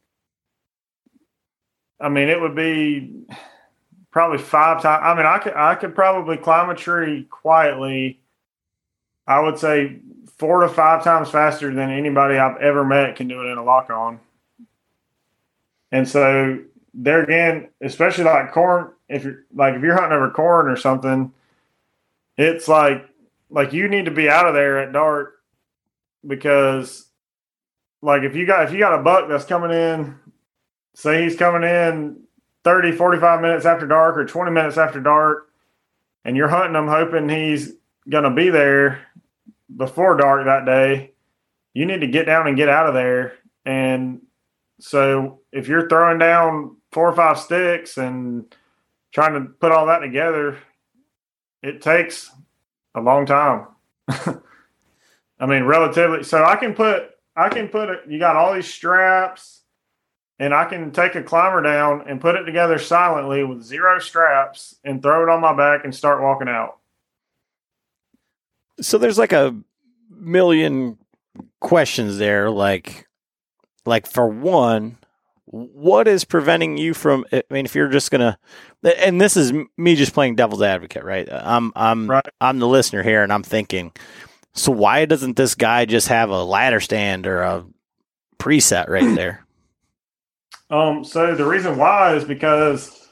I mean, it would be probably 5 times. I mean, I could probably climb a tree quietly, I would say 4 to 5 times faster than anybody I've ever met can do it in a lock on. And so there again, especially like corn, if you're hunting over corn or something, it's like you need to be out of there at dark, because like if you got a buck that's coming in, say he's coming in 30, 45 minutes after dark or 20 minutes after dark, and you're hunting him hoping he's going to be there before dark that day, you need to get down and get out of there. And so if you're throwing down 4 or 5 sticks and trying to put all that together, it takes a long time. I mean, relatively. So I can put it, you got all these straps, and I can take a climber down and put it together silently with 0 straps and throw it on my back and start walking out. So there's like a million questions there. Like for one, what is preventing you from, I mean, if you're just going to, and this is me just playing devil's advocate, right? I'm the listener here, and I'm thinking, so why doesn't this guy just have a ladder stand or a preset right there? So the reason why is because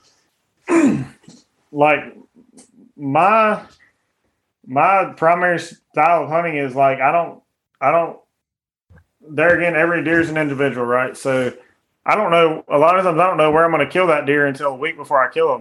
like my primary style of hunting is like, I don't, there again, every deer is an individual, right? So I don't know, a lot of times I don't know where I'm going to kill that deer until a week before I kill him.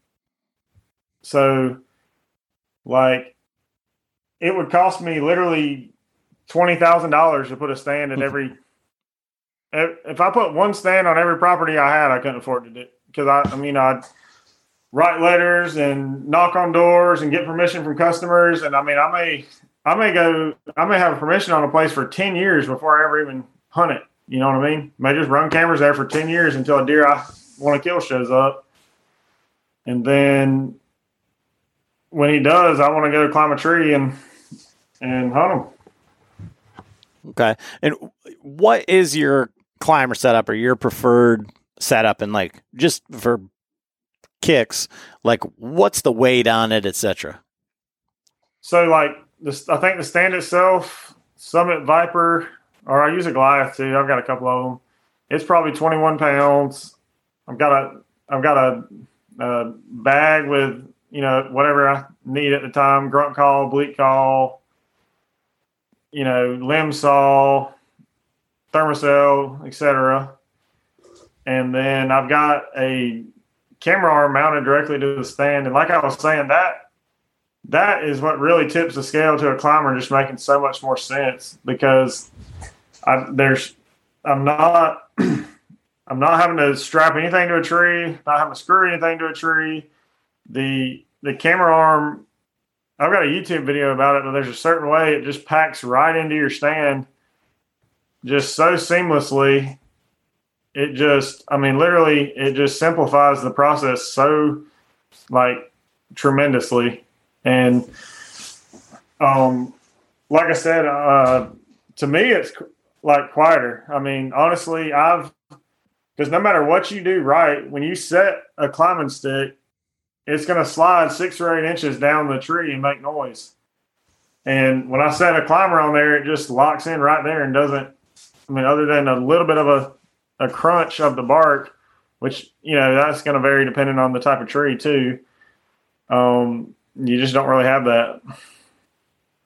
So like, it would cost me literally $20,000 to put a stand in every. If I put one stand on every property I had, I couldn't afford to do it, because I'd write letters and knock on doors and get permission from customers, and I mean, I may have permission on a place for 10 years before I ever even hunt it. You know what I mean? I may just run cameras there for 10 years until a deer I want to kill shows up, and then when he does, I want to go climb a tree and hunt him. Okay. And what is your climber setup or your preferred setup? And like, just for kicks, like what's the weight on it, etc.? So like this, I think the stand itself, Summit Viper, or I use a Goliath too. I've got a couple of them. It's probably 21 pounds. I've got a bag with, you know, whatever I need at the time, grunt call, bleat call, you know, limb saw, thermocell, etc. And then I've got a camera arm mounted directly to the stand. And like I was saying, that is what really tips the scale to a climber, just making so much more sense, because I'm not having to strap anything to a tree, not having to screw anything to a tree. The camera arm, I've got a YouTube video about it, but there's a certain way it just packs right into your stand just so seamlessly. It just, I mean, literally, it just simplifies the process so, like, tremendously. And, like I said, to me, it's like quieter. I mean, honestly, because no matter what you do right, when you set a climbing stick, it's going to slide 6 or 8 inches down the tree and make noise. And when I set a climber on there, it just locks in right there and doesn't, I mean, other than a little bit of a crunch of the bark, which, you know, that's going to vary depending on the type of tree too. You just don't really have that.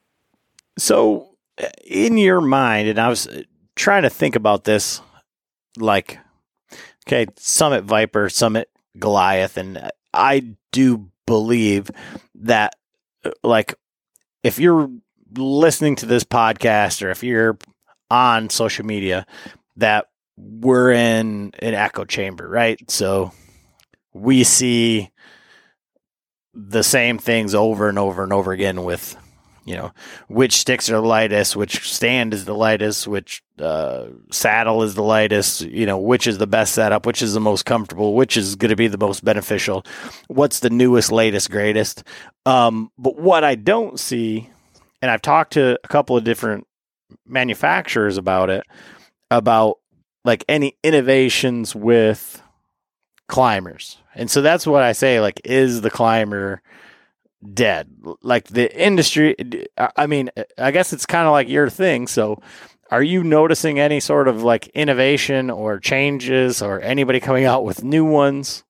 So in your mind, and I was trying to think about this like, okay, Summit Viper, Summit Goliath, and I do believe that, like, if you're listening to this podcast or if you're on social media, that we're in an echo chamber, right? So we see the same things over and over and over again with, which sticks are the lightest, which stand is the lightest, which saddle is the lightest, which is the best setup, which is the most comfortable, which is going to be the most beneficial, what's the newest, latest, greatest. But what I don't see, and I've talked to a couple of different manufacturers about it, about like any innovations with climbers. And so that's what I say, like, is the climber dead? Like the industry, I mean, I guess it's kind of like your thing. So are you noticing any sort of like innovation or changes or anybody coming out with new ones?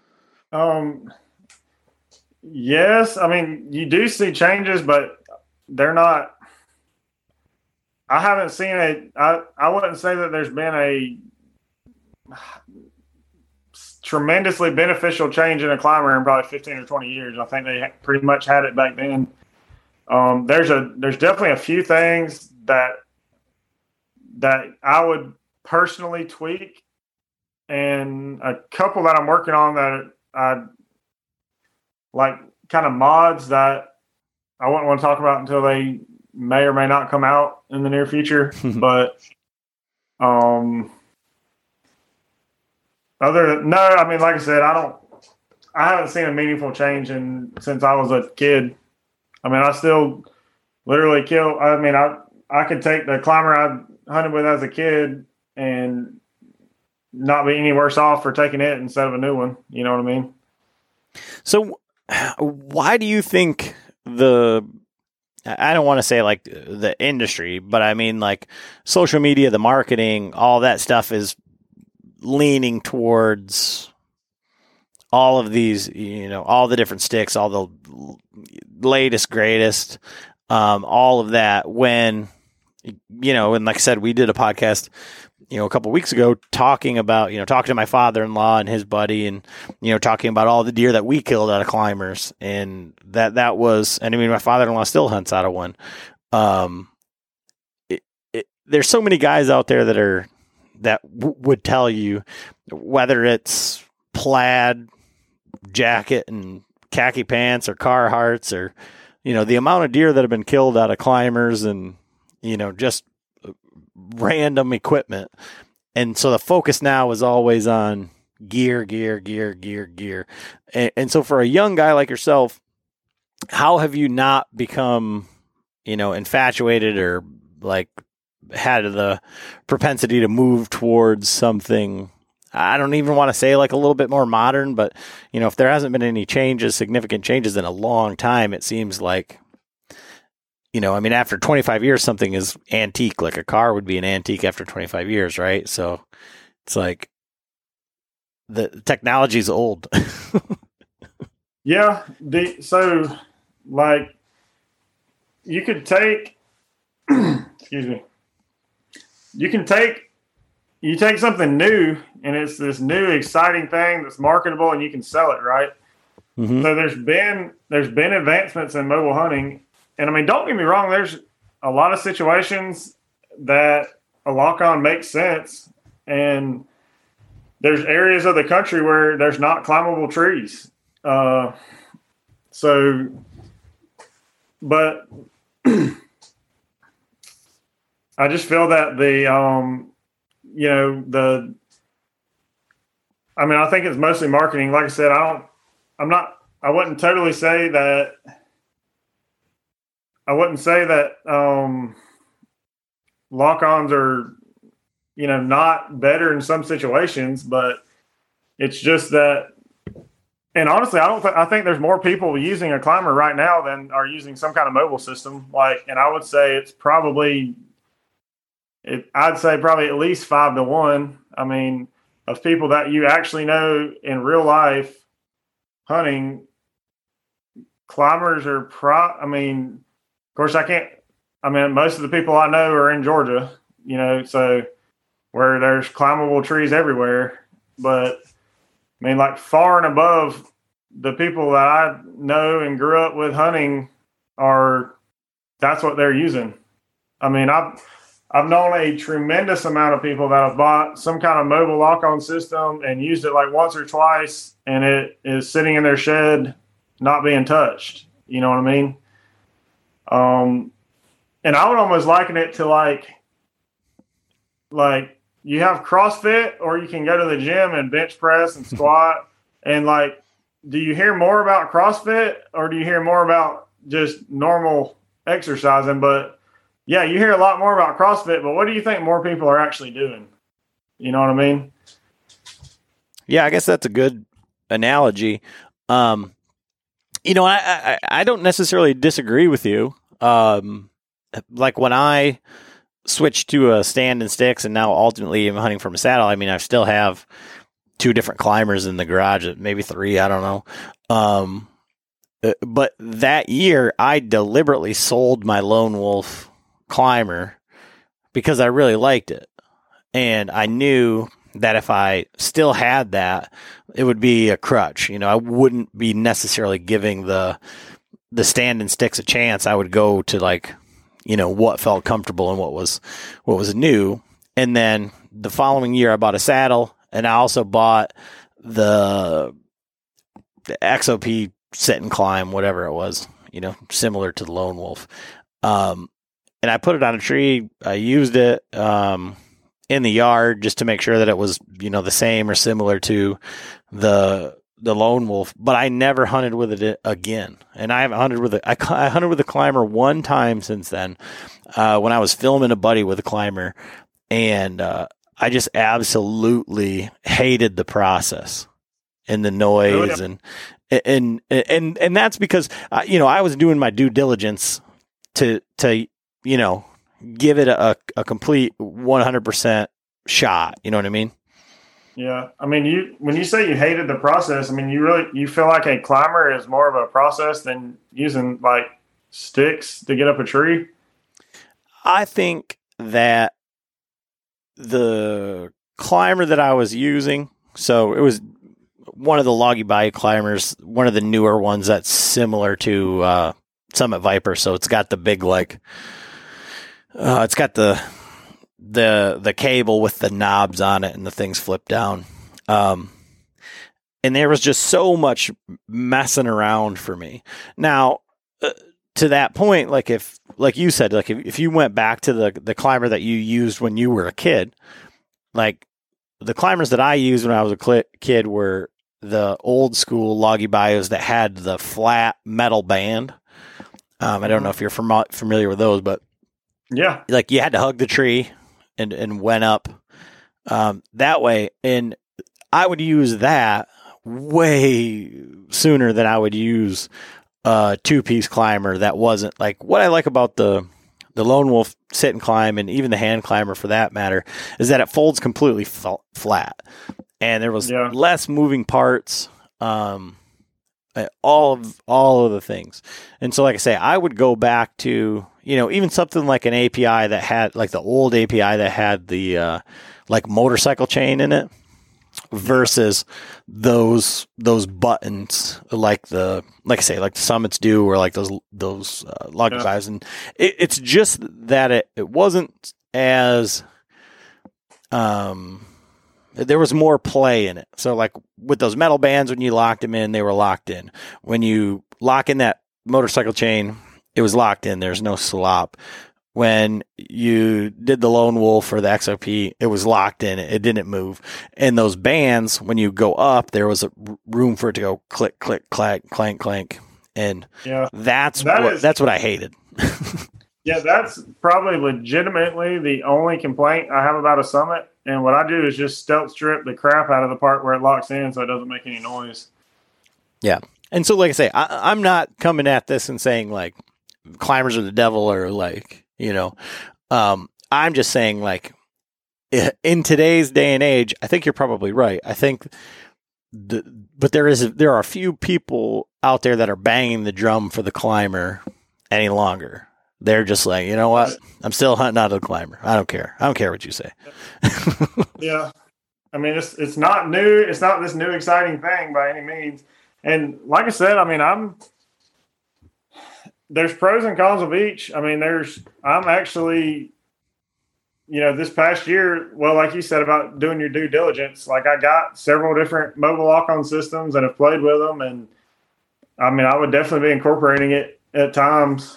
Yes. I mean, you do see changes, but they're not, I haven't seen I wouldn't say that there's been a tremendously beneficial change in a climber in probably 15 or 20 years. I think they pretty much had it back then. There's definitely a few things that I would personally tweak, and a couple that I'm working on that I like, kind of mods that I wouldn't want to talk about until they may or may not come out in the near future. But I mean, like I said, I haven't seen a meaningful change since I was a kid. I mean, I still literally I could take the climber I hunted with as a kid and not be any worse off for taking it instead of a new one. You know what I mean? So why do you think I don't want to say like the industry, but I mean like social media, the marketing, all that stuff is leaning towards all of these, all the different sticks, all the latest, greatest, all of that, when, and like I said, we did a podcast, a couple of weeks ago talking about, talking to my father-in-law and his buddy and, talking about all the deer that we killed out of climbers. And that was, and I mean, my father-in-law still hunts out of one. There's so many guys out there that would tell you, whether it's plaid jacket and khaki pants or Carhartts or, the amount of deer that have been killed out of climbers and, just random equipment. And so the focus now is always on gear. And so for a young guy like yourself, how have you not become, infatuated or like had the propensity to move towards something, I don't even want to say like a little bit more modern, but if there hasn't been any significant changes in a long time, it seems like, I mean, after 25 years, something is antique. Like a car would be an antique after 25 years, right? So it's like the technology's old. Yeah. So like you could take, excuse me, you take something new and it's this new exciting thing that's marketable and you can sell it, right? Mm-hmm. So there's been advancements in mobile hunting. And I mean, don't get me wrong, there's a lot of situations that a lock-on makes sense. And there's areas of the country where there's not climbable trees. But I just feel that I think it's mostly marketing. Like I said, I wouldn't totally say that. I wouldn't say that lock-ons are, not better in some situations, but it's just that. And honestly, I think there's more people using a climber right now than are using some kind of mobile system. And I would say it's probably, I'd say probably at least 5 to 1. I mean, of people that you actually know in real life hunting, climbers are of course, most of the people I know are in Georgia, so where there's climbable trees everywhere. But I mean, like far and above the people that I know and grew up with hunting that's what they're using. I mean, I've known a tremendous amount of people that have bought some kind of mobile lock-on system and used it like once or twice, and it is sitting in their shed, not being touched. You know what I mean? And I would almost liken it to like you have CrossFit, or you can go to the gym and bench press and squat. And like, do you hear more about CrossFit, or do you hear more about just normal exercising? But yeah, you hear a lot more about CrossFit, but what do you think more people are actually doing? You know what I mean? Yeah, I guess that's a good analogy. I don't necessarily disagree with you. Like when I switched to a stand and sticks, and now ultimately I'm hunting from a saddle, I mean, I still have 2 different climbers in the garage, maybe 3, I don't know. But that year I deliberately sold my Lone Wolf climber because I really liked it. And I knew that if I still had that, it would be a crutch. I wouldn't be necessarily giving the stand and sticks a chance. I would go to like, what felt comfortable and what was new. And then the following year I bought a saddle, and I also bought the XOP sit and climb, whatever it was, similar to the Lone Wolf. And I put it on a tree. I used it in the yard just to make sure that it was, the same or similar to the Lone Wolf, but I never hunted with it again. And I haven't hunted with it. I hunted with a climber one time since then, when I was filming a buddy with a climber, and I just absolutely hated the process and the noise, and that's because I was doing my due diligence to give it a complete 100% shot. You know what I mean? Yeah. I mean, when you say you hated the process, I mean, you feel like a climber is more of a process than using like sticks to get up a tree? I think that the climber that I was using, so it was one of the Loggy Bayou climbers, one of the newer ones that's similar to Summit Viper. So it's got the big, like, it's got the cable with the knobs on it and the things flip down. And there was just so much messing around for me. Now, to that point, like you said, like if you went back to the climber that you used when you were a kid, like the climbers that I used when I was a kid were the old school Loggy Bayous that had the flat metal band. I don't know if you're familiar with those, but yeah, like you had to hug the tree and went up that way. And I would use that way sooner than I would use a 2-piece climber. That wasn't like what I like about the Lone Wolf sit and climb, and even the hand climber for that matter, is that it folds completely flat, and there was less moving parts. All of the things. And so, like I say, I would go back to, even something like an API that had, like the old API that had the, like motorcycle chain in it, versus those buttons, like the Summits do, or like those Loggy Bayous. And it's just that it wasn't as, there was more play in it. So like with those metal bands, when you locked them in, they were locked in. When you lock in that motorcycle chain, it was locked in. There's no slop. When you did the Lone Wolf or the XOP, it was locked in. It didn't move. And those bands, when you go up, there was a room for it to go click, click, clack, clank, clank. And that's what I hated. Yeah, that's probably legitimately the only complaint I have about a Summit. And what I do is just stealth strip the crap out of the part where it locks in so it doesn't make any noise. Yeah. And so, like I say, I'm not coming at this and saying, like, climbers are the devil, or, like, I'm just saying, like, in today's day and age, I think you're probably right. I think but there are a few people out there that are banging the drum for the climber any longer. They're just like, you know what? I'm still hunting out of the climber. I don't care. I don't care what you say. Yeah. I mean, it's not new. It's not this new exciting thing by any means. And like I said, I mean, there's pros and cons of each. I mean, I'm actually, this past year, well, like you said about doing your due diligence, like I got several different mobile lock-on systems and have played with them. And I mean, I would definitely be incorporating it at times.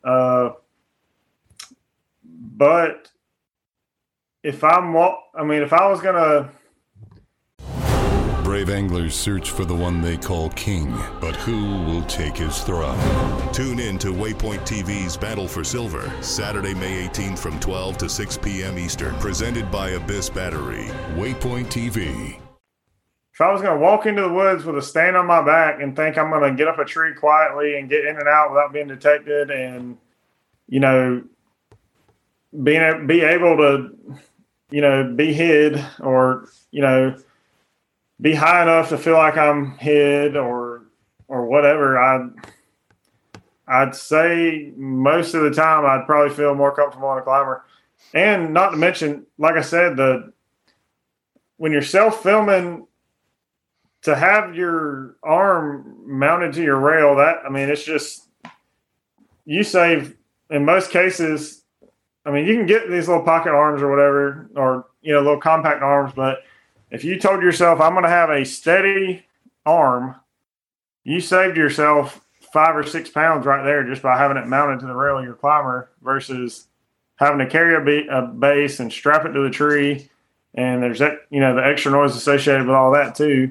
But if I was going to, Brave anglers search for the one they call king, but who will take his throne? Tune in to Waypoint TV's Battle for Silver, Saturday, May 18th from 12 to 6 p.m. Eastern, presented by Abyss Battery. Waypoint TV. if I was going to walk into the woods with a stand on my back and think I'm going to get up a tree quietly and get in and out without being detected and, be able to, be hid or, be high enough to feel like I'm hid or whatever, I'd say most of the time I'd probably feel more comfortable on a climber. And not to mention, like I said, when you're self-filming, to have your arm mounted to your rail, it's just, you save, in most cases, you can get these little pocket arms or whatever, or, little compact arms, but if you told yourself, I'm going to have a steady arm, you saved yourself 5 or 6 pounds right there just by having it mounted to the rail of your climber versus having to carry a base and strap it to the tree. And there's that, the extra noise associated with all that too.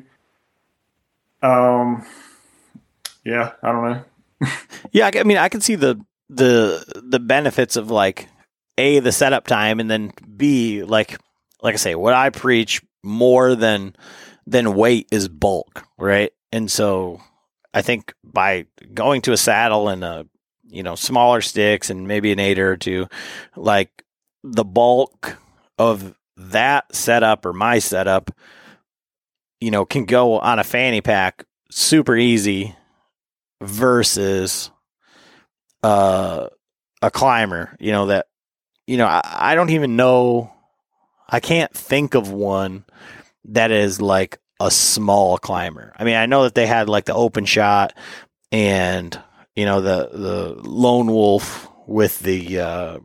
Yeah, I don't know. Yeah, I can see the benefits of like A, the setup time, and then B, like I say, what I preach more than weight is bulk, right? And so I think by going to a saddle and smaller sticks and maybe an 8 or 2, like the bulk of that setup or my setup, can go on a fanny pack super easy versus a climber, I don't even know. I can't think of one that is like a small climber. I know that they had like the Open Shot and, the Lone Wolf with the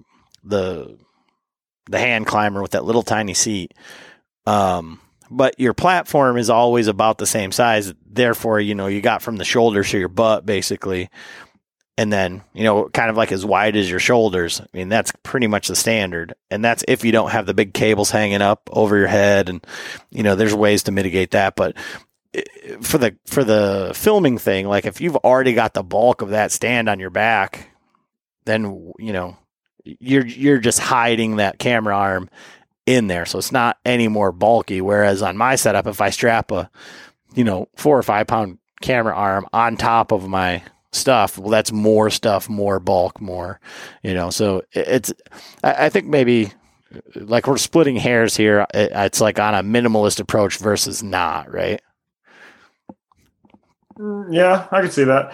hand climber with that little tiny seat. But your platform is always about the same size. Therefore, you got from the shoulders to your butt basically. And then, kind of like as wide as your shoulders. That's pretty much the standard. And that's if you don't have the big cables hanging up over your head. And, there's ways to mitigate that. But for the filming thing, like if you've already got the bulk of that stand on your back, then, you're just hiding that camera arm in there. So it's not any more bulky. Whereas on my setup, if I strap a, 4 or 5 pound camera arm on top of my stuff, well, that's more stuff, more bulk, more, so I think maybe like we're splitting hairs here. It's like on a minimalist approach versus not, right? Yeah, I can see that.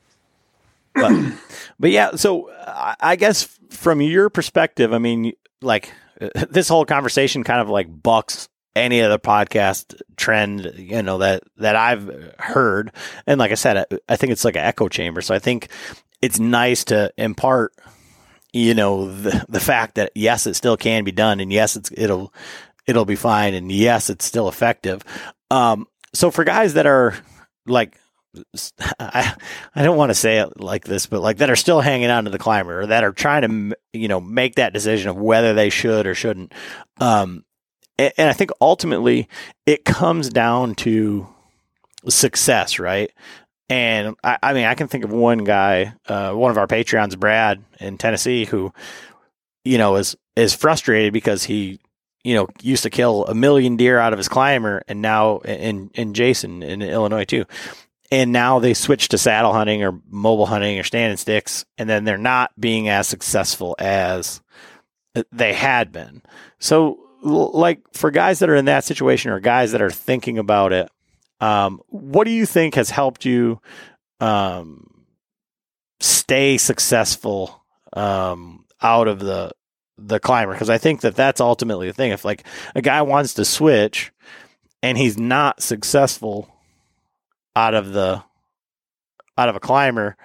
But yeah, so I guess from your perspective, like this whole conversation kind of like bucks any other podcast trend, that I've heard. And like I said, I think it's like an echo chamber. So I think it's nice to impart, the fact that yes, it still can be done, and yes, it'll be fine, and yes, it's still effective. So for guys that are like, I don't want to say it like this, but like that are still hanging on to the climber, or that are trying to, make that decision of whether they should or shouldn't. And I think ultimately it comes down to success, right? And I can think of one guy, one of our Patreons, Brad in Tennessee, who, is frustrated because he, used to kill 1 million deer out of his climber, and now in Jason in Illinois too. And now they switched to saddle hunting or mobile hunting or standing sticks, and then they're not being as successful as they had been. So, like for guys that are in that situation or guys that are thinking about it, what do you think has helped you stay successful out of the climber, because I think that's ultimately the thing. If like a guy wants to switch and he's not successful out of a climber,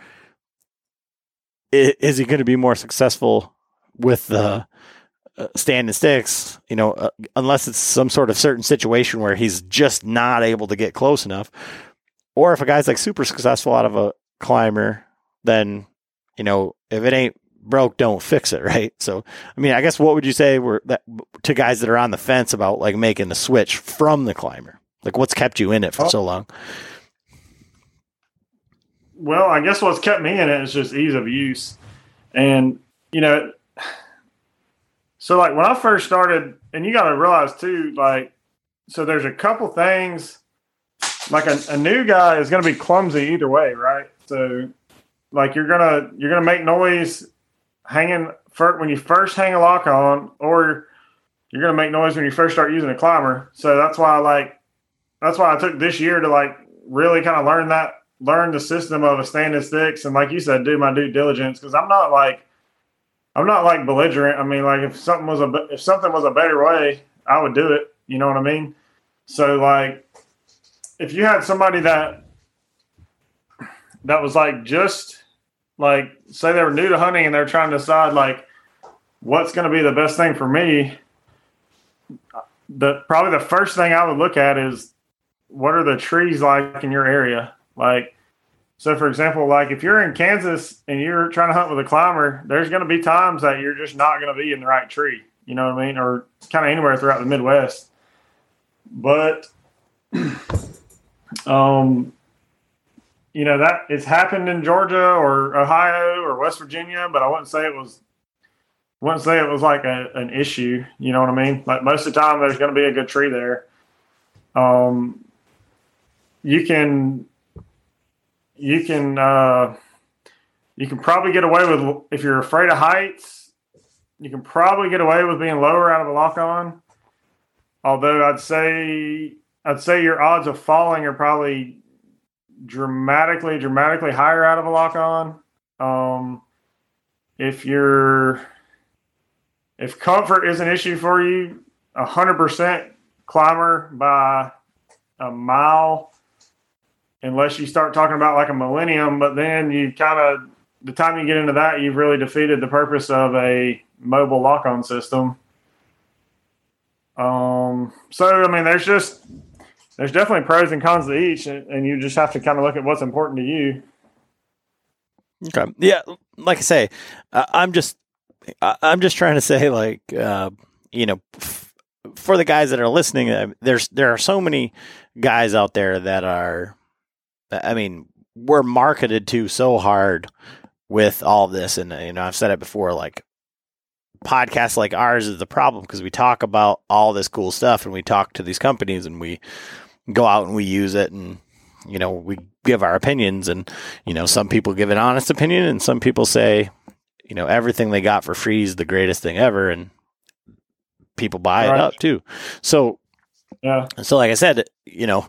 is he going to be more successful with the stand and sticks? Unless it's some sort of certain situation where he's just not able to get close enough. Or if a guy's like super successful out of a climber, then if it ain't broke, don't fix it, right? So, I mean, I guess what would you say to guys that are on the fence about like making the switch from the climber? Like, what's kept you in it for so long? Well, I guess what's kept me in it is just ease of use. And, so like when I first started, and you got to realize too, like, so there's a couple things, like a new guy is going to be clumsy either way, right? So like you're going to make noise when you first hang a lock on, or you're going to make noise when you first start using a climber. So that's why I took this year to like really kind of learn the system of a stand and sticks. And like you said, do my due diligence. Cause I'm not like belligerent. I mean, like if something was a better way, I would do it. You know what I mean? So like, if you had somebody that was like, just like, say they were new to hunting and they're trying to decide like what's going to be the best thing for me, probably the first thing I would look at is what are the trees like in your area? Like, so for example, like if you're in Kansas and you're trying to hunt with a climber, there's going to be times that you're just not going to be in the right tree. You know what I mean? Or kind of anywhere throughout the Midwest. But, that it's happened in Georgia or Ohio or West Virginia, but I wouldn't say it was like an issue. You know what I mean? Like most of the time there's going to be a good tree there. You can probably get away with, if you're afraid of heights, you can probably get away with being lower out of a lock-on. Although I'd say your odds of falling are probably dramatically higher out of a lock-on. If comfort is an issue for you, 100% climber by a mile, unless you start talking about like a Millennium, but then the time you get into that, you've really defeated the purpose of a mobile lock-on system. So, I mean, there's definitely pros and cons to each, and you just have to kind of look at what's important to you. Okay. Yeah. Like I say, I'm just trying to say, like, for the guys that are listening, there are so many guys out there that are, I mean, we're marketed to so hard with all this. And, I've said it before, like, podcasts like ours is the problem because we talk about all this cool stuff and we talk to these companies and we go out and we use it and, we give our opinions and, some people give an honest opinion and some people say, everything they got for free is the greatest thing ever. And people buy it up too. So, yeah. So like I said, in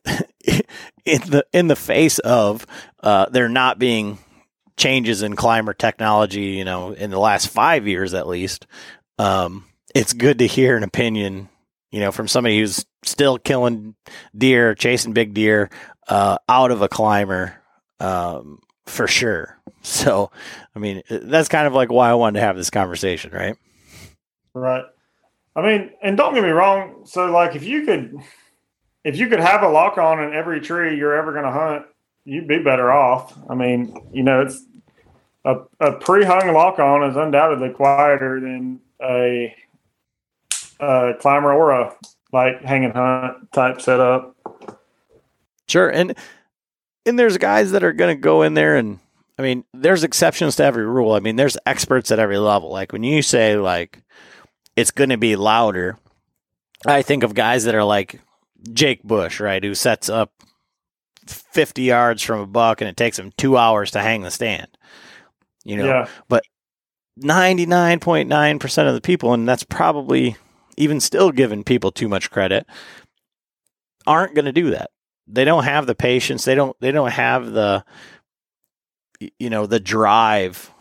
the face of, there not being changes in climber technology, in the last 5 years at least, it's good to hear an opinion, from somebody who's still killing deer, chasing big deer, out of a climber, for sure. So, I mean, that's kind of like why I wanted to have this conversation, right? Right. I mean, and don't get me wrong. So, like, if you could have a lock on in every tree you're ever going to hunt, you'd be better off. I mean, it's a pre-hung lock on is undoubtedly quieter than a climber or a like hang and hunt type setup. Sure, and there's guys that are going to go in there, and I mean, there's exceptions to every rule. I mean, there's experts at every level. Like when you say like it's going to be louder, I think of guys that are like Jake Bush, right, who sets up 50 yards from a buck and it takes him 2 hours to hang the stand. Yeah. But 99.9% of the people, and that's probably even still giving people too much credit, aren't going to do that. They don't have the patience. They don't have the, the drive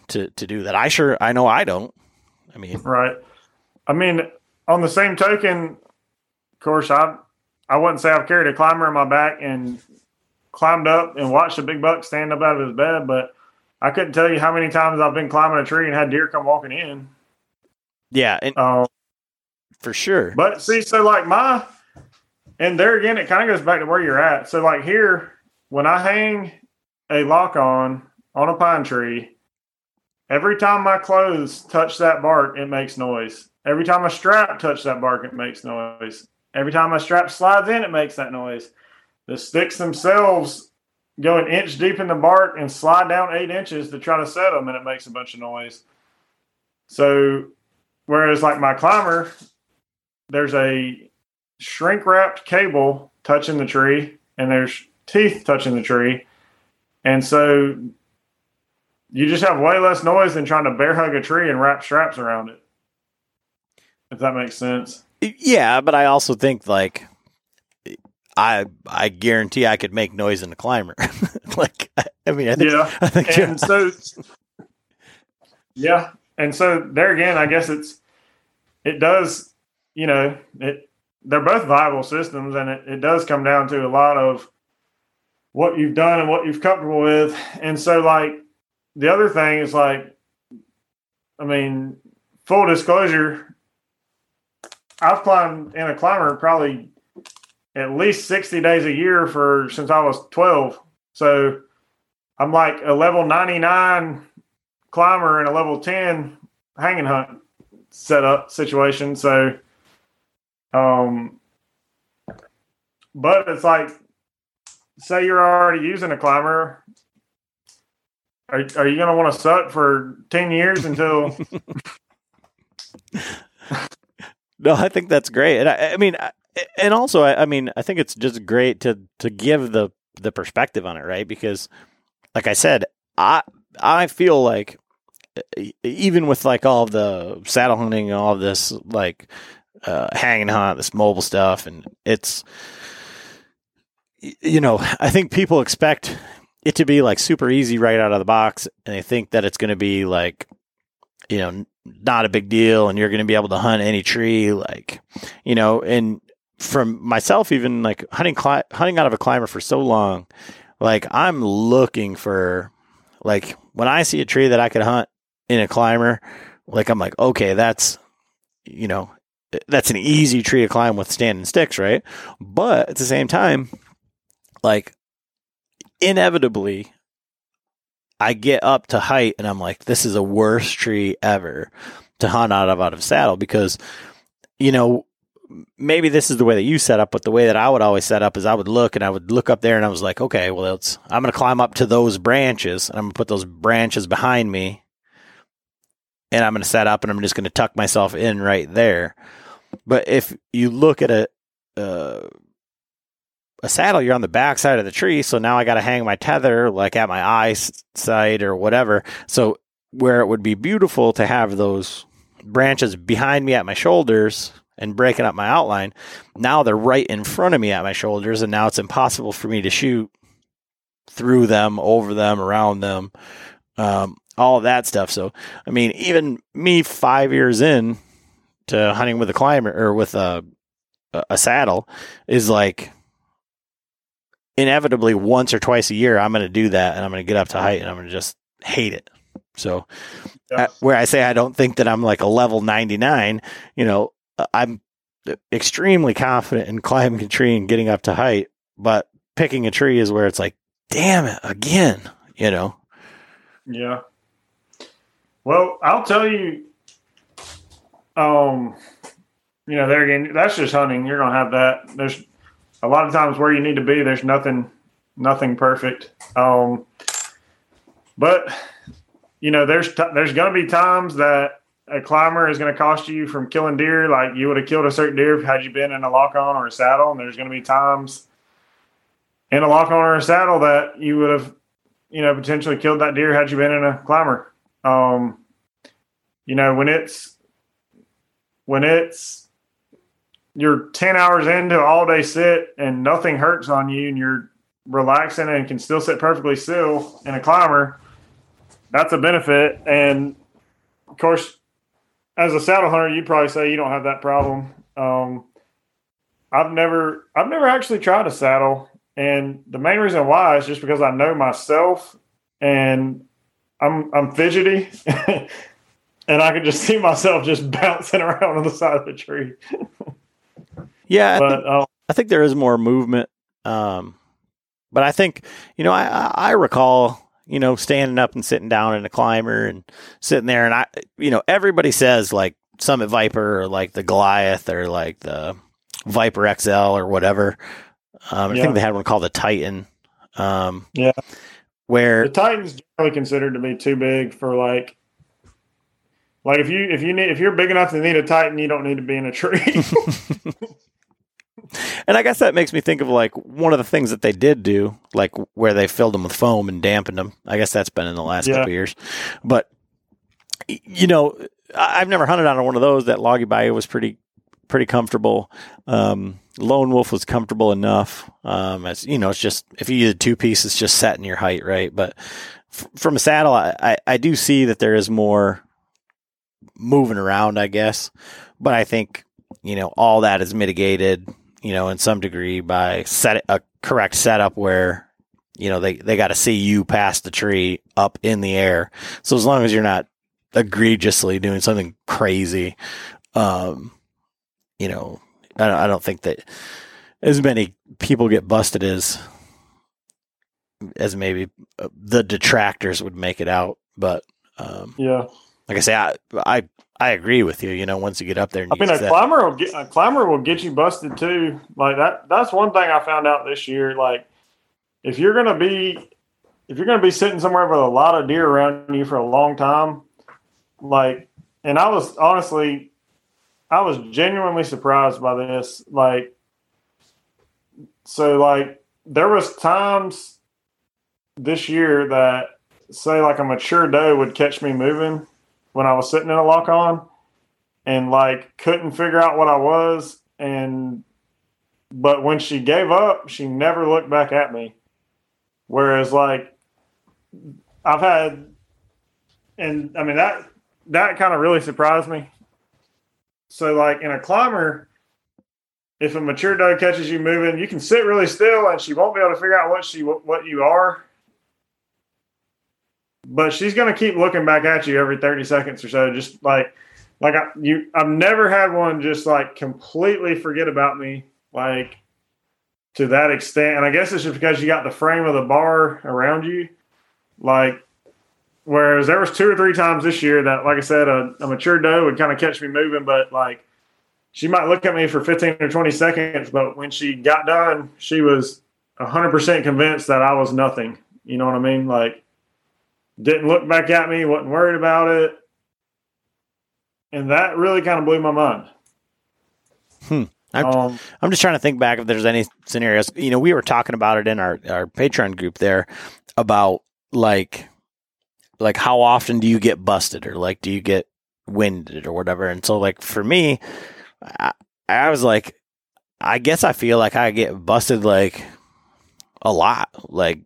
to do that. I know I don't. I mean, right. I mean, on the same token, of course, I wouldn't say I've carried a climber on my back and climbed up and watched a big buck stand up out of his bed, but I couldn't tell you how many times I've been climbing a tree and had deer come walking in. Yeah, and for sure. But see, so like and there again, it kind of goes back to where you're at. So like here, when I hang a lock on a pine tree, every time my clothes touch that bark, it makes noise. Every time a strap touches that bark, it makes noise. Every time my strap slides in, it makes that noise. The sticks themselves go an inch deep in the bark and slide down 8 inches to try to set them, and it makes a bunch of noise. So, whereas like my climber, there's a shrink-wrapped cable touching the tree, and there's teeth touching the tree. And so you just have way less noise than trying to bear hug a tree and wrap straps around it. If that makes sense. Yeah, but I also think like I guarantee I could make noise in a climber. Like, I mean, I think and so yeah, and so there again, I guess it does, you know, they're both viable systems, and it does come down to a lot of what you've done and what you're comfortable with. And so like the other thing is like, I mean, full disclosure, I've climbed in a climber probably at least 60 days a year since I was 12. So I'm like a level 99 climber and a level 10 hanging hunt setup situation. So, but it's like, say you're already using a climber. Are you going to want to suck for 10 years until? No, I think that's great. And I mean, and also, I mean, I think it's just great to give the perspective on it, right? Because, like I said, I feel like even with like all of the saddle hunting and all of this like hanging hunt, this mobile stuff, and it's, you know, I think people expect it to be like super easy right out of the box, and they think that it's going to be like, you know, not a big deal, and you're going to be able to hunt any tree, like, you know. And from myself, even like hunting out of a climber for so long, like I'm looking for, like when I see a tree that I could hunt in a climber, like I'm like, okay, that's, you know, that's an easy tree to climb with standing sticks, right? But at the same time, like inevitably I get up to height and I'm like, this is the worst tree ever to hunt out of saddle, because, you know, maybe this is the way that you set up, but the way that I would always set up is I would look up there and I was like, okay, well, I'm going to climb up to those branches and I'm going to put those branches behind me and I'm going to set up and I'm just going to tuck myself in right there. But if you look at a saddle, you're on the back side of the tree. So now I got to hang my tether like at my eyesight or whatever. So where it would be beautiful to have those branches behind me at my shoulders and breaking up my outline, now they're right in front of me at my shoulders. And now it's impossible for me to shoot through them, over them, around them, all of that stuff. So, I mean, even me 5 years in to hunting with a climber or with a saddle is like, inevitably once or twice a year, I'm going to do that and I'm going to get up to height and I'm going to just hate it. So where I say, I don't think that I'm like a level 99, you know, I'm extremely confident in climbing a tree and getting up to height, but picking a tree is where it's like, damn it again, you know? Yeah. Well, I'll tell you, you know, there again, that's just hunting. You're going to have that. There's a lot of times where you need to be, there's nothing perfect. But you know, there's going to be times that a climber is going to cost you from killing deer. Like you would have killed a certain deer had you been in a lock on or a saddle. And there's going to be times in a lock on or a saddle that you would have, you know, potentially killed that deer had you been in a climber. You know, when it's you're 10 hours into all day sit and nothing hurts on you and you're relaxing and can still sit perfectly still in a climber, that's a benefit. And of course, as a saddle hunter, you'd probably say you don't have that problem. I've never actually tried a saddle, and the main reason why is just because I know myself, and I'm fidgety, and I could just see myself just bouncing around on the side of the tree. Yeah, But I think there is more movement. But I think, I recall, standing up and sitting down in a climber and sitting there, and everybody says like Summit Viper or like the Goliath or like the Viper XL or whatever. I think they had one called the Titan. Where the Titan's generally considered to be too big for like if you're big enough to need a Titan, you don't need to be in a tree. And I guess that makes me think of like one of the things that they did do, like where they filled them with foam and dampened them. I guess that's been in the last couple of years. But, I've never hunted on one of those. That Loggy Bayou was pretty comfortable. Lone Wolf was comfortable enough. As it's just, if you use a two piece, it's just set in your height, right? But from a saddle, I do see that there is more moving around, I guess. But I think, all that is mitigated, in some degree by a correct setup where, they got to see you past the tree up in the air. So as long as you're not egregiously doing something crazy, I don't think that as many people get busted as maybe the detractors would make it out. But like I say, I agree with you. Once you get up there, and a climber will get you busted too. Like that's one thing I found out this year. Like if you're gonna be sitting somewhere with a lot of deer around you for a long time, like, and I was genuinely surprised by this. Like, so like there was times this year that say like a mature doe would catch me moving when I was sitting in a lock on and like couldn't figure out what I was. But when she gave up, she never looked back at me. Whereas like I've had, and I mean, that kind of really surprised me. So like in a climber, if a mature doe catches you moving, you can sit really still and she won't be able to figure out what you are. But she's going to keep looking back at you every 30 seconds or so. Just I've never had one just like completely forget about me, like to that extent. And I guess it's just because you got the frame of the bar around you. Like, whereas there was 2 or 3 times this year that, like I said, a mature doe would kind of catch me moving, but like she might look at me for 15 or 20 seconds. But when she got done, she was 100% convinced that I was nothing. You know what I mean? Like, didn't look back at me, wasn't worried about it. And that really kind of blew my mind. I'm just trying to think back if there's any scenarios. We were talking about it in our Patreon group there about like how often do you get busted or like do you get winded or whatever. And so like for me, I was like, I guess I feel like I get busted like a lot, like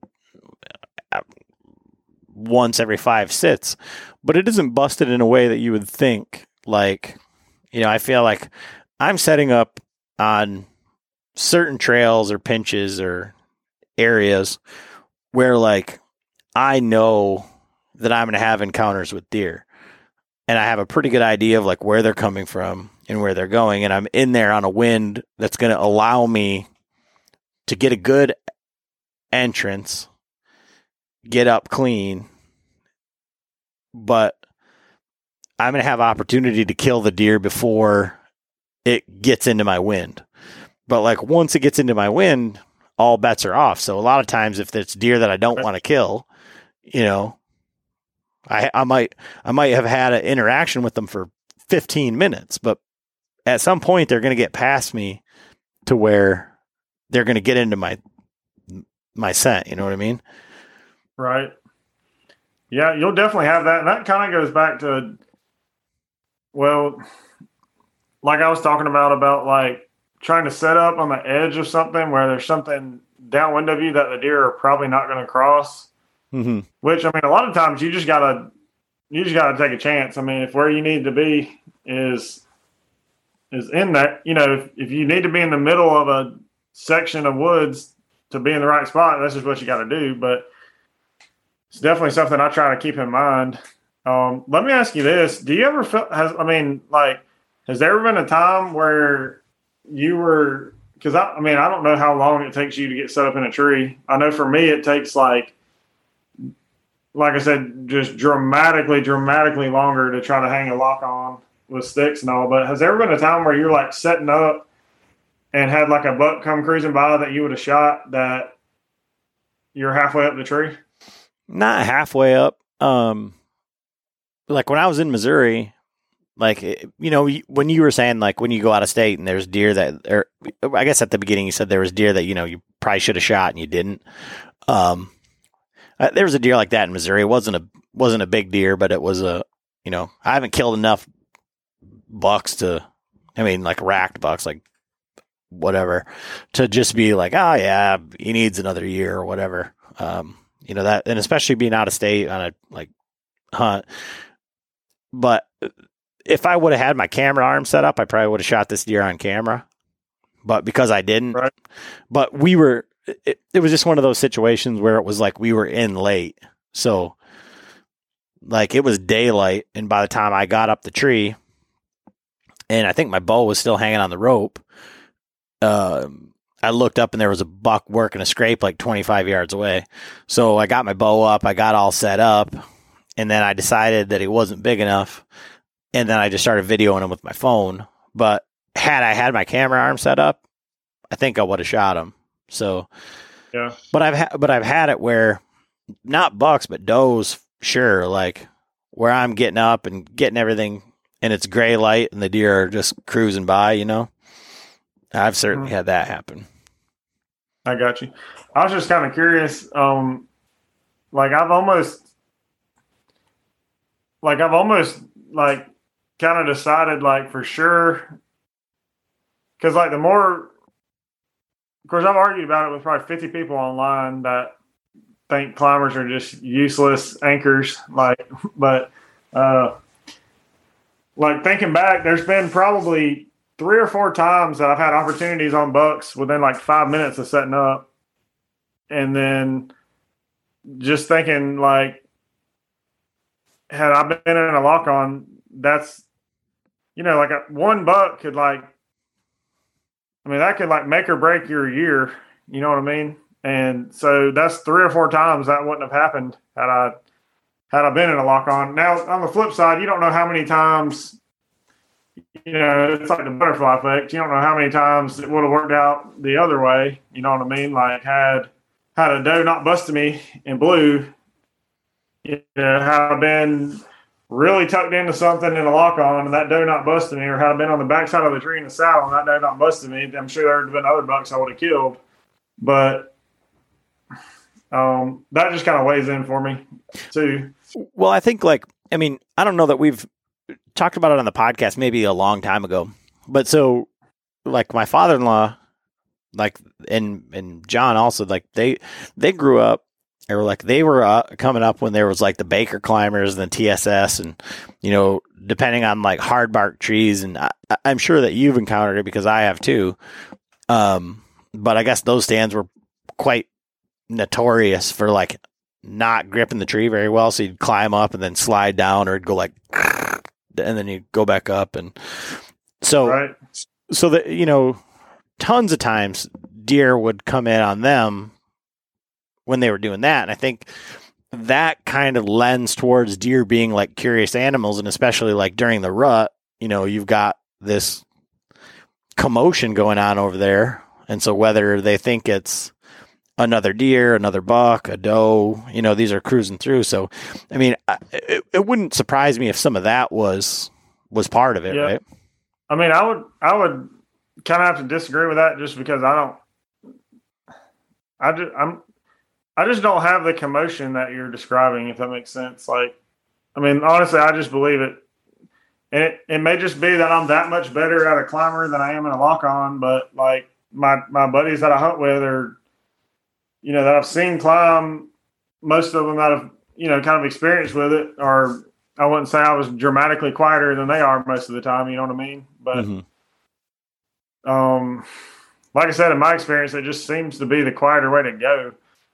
once every 5 sits, but it isn't busted in a way that you would think. Like, I feel like I'm setting up on certain trails or pinches or areas where like I know that I'm going to have encounters with deer, and I have a pretty good idea of like where they're coming from and where they're going, and I'm in there on a wind that's going to allow me to get a good entrance, get up clean, but I'm going to have opportunity to kill the deer before it gets into my wind. But like once it gets into my wind, all bets are off. So a lot of times if it's deer that I don't want to kill, I might have had an interaction with them for 15 minutes, but at some point they're going to get past me to where they're going to get into my scent. You know what I mean? Right. Yeah, you'll definitely have that. And that kind of goes back to, well, like I was talking about like trying to set up on the edge of something where there's something downwind of you that the deer are probably not going to cross. Mm-hmm. Which, I mean, a lot of times you just gotta take a chance. I mean, if where you need to be is in that, if you need to be in the middle of a section of woods to be in the right spot, that's just what you got to do. But it's definitely something I try to keep in mind. Let me ask you this: do you ever feel? Has there ever been a time where you were? Because I don't know how long it takes you to get set up in a tree. I know for me, it takes like I said, just dramatically longer to try to hang a lock on with sticks and all. But has there ever been a time where you're like setting up and had like a buck come cruising by that you would have shot that you're halfway up the tree? Not halfway up. Like when I was in Missouri, like, when you were saying like when you go out of state and there's deer or I guess at the beginning you said there was deer that, you probably should have shot and you didn't. There was a deer like that in Missouri. It wasn't a big deer, but it was I haven't killed enough bucks like racked bucks, like whatever, to just be like, oh yeah, he needs another year or whatever. That, and especially being out of state on a like hunt. But if I would have had my camera arm set up, I probably would have shot this deer on camera. But because I didn't, right. But it was just one of those situations where it was like we were in late. So like it was daylight. And by the time I got up the tree, and I think my bow was still hanging on the rope, I looked up and there was a buck working a scrape like 25 yards away. So I got my bow up, I got all set up, and then I decided that he wasn't big enough. And then I just started videoing him with my phone. But had I had my camera arm set up, I think I would have shot him. So, yeah. But I've had it where not bucks, but does, sure. Like where I'm getting up and getting everything, and it's gray light, and the deer are just cruising by. I've certainly had that happen. I got you. I was just kind of curious. Like I've almost kind of decided like for sure, because like the more, of course, I've argued about it with probably 50 people online that think climbers are just useless anchors. But thinking back, there's been probably 3 or 4 times that I've had opportunities on bucks within like 5 minutes of setting up. And then just thinking like, had I been in a lock on, that's, like one buck could that could like make or break your year. You know what I mean? And so that's 3 or 4 times that wouldn't have happened had I been in a lock on. Now, on the flip side, you don't know how many times, it's like the butterfly effect. You don't know how many times it would have worked out the other way. You know what I mean? Like had a doe not busted me in blue, had I been really tucked into something in a lock on and that doe not busted me, or had I been on the backside of the tree in the saddle and that doe not busted me, I'm sure there would have been other bucks I would have killed. But that just kind of weighs in for me too. Well, I think I don't know that we've talked about it on the podcast maybe a long time ago, but so like my father-in-law, like, and John also, like they grew up, or like they were coming up when there was like the Baker climbers and the TSS, and depending on like hard bark trees, and I'm sure that you've encountered it because I have too. But I guess those stands were quite notorious for like not gripping the tree very well. So you'd climb up and then slide down, or it'd go like, and then you'd go back up. And so, right. So that, tons of times deer would come in on them when they were doing that. And I think that kind of lends towards deer being like curious animals. And especially like during the rut, you've got this commotion going on over there. And so whether they think it's another deer, another buck, a doe, these are cruising through. So, it wouldn't surprise me if some of that was part of it, yeah. Right? I would kind of have to disagree with that, just because I just don't have the commotion that you're describing, if that makes sense. Like, honestly, I just believe it. And it may just be that I'm that much better at a climber than I am in a lock on, but like my buddies that I hunt with are, that I've seen climb most of them that have, kind of experience with it, or I wouldn't say I was dramatically quieter than they are most of the time. You know what I mean? But, like I said, in my experience, it just seems to be the quieter way to go.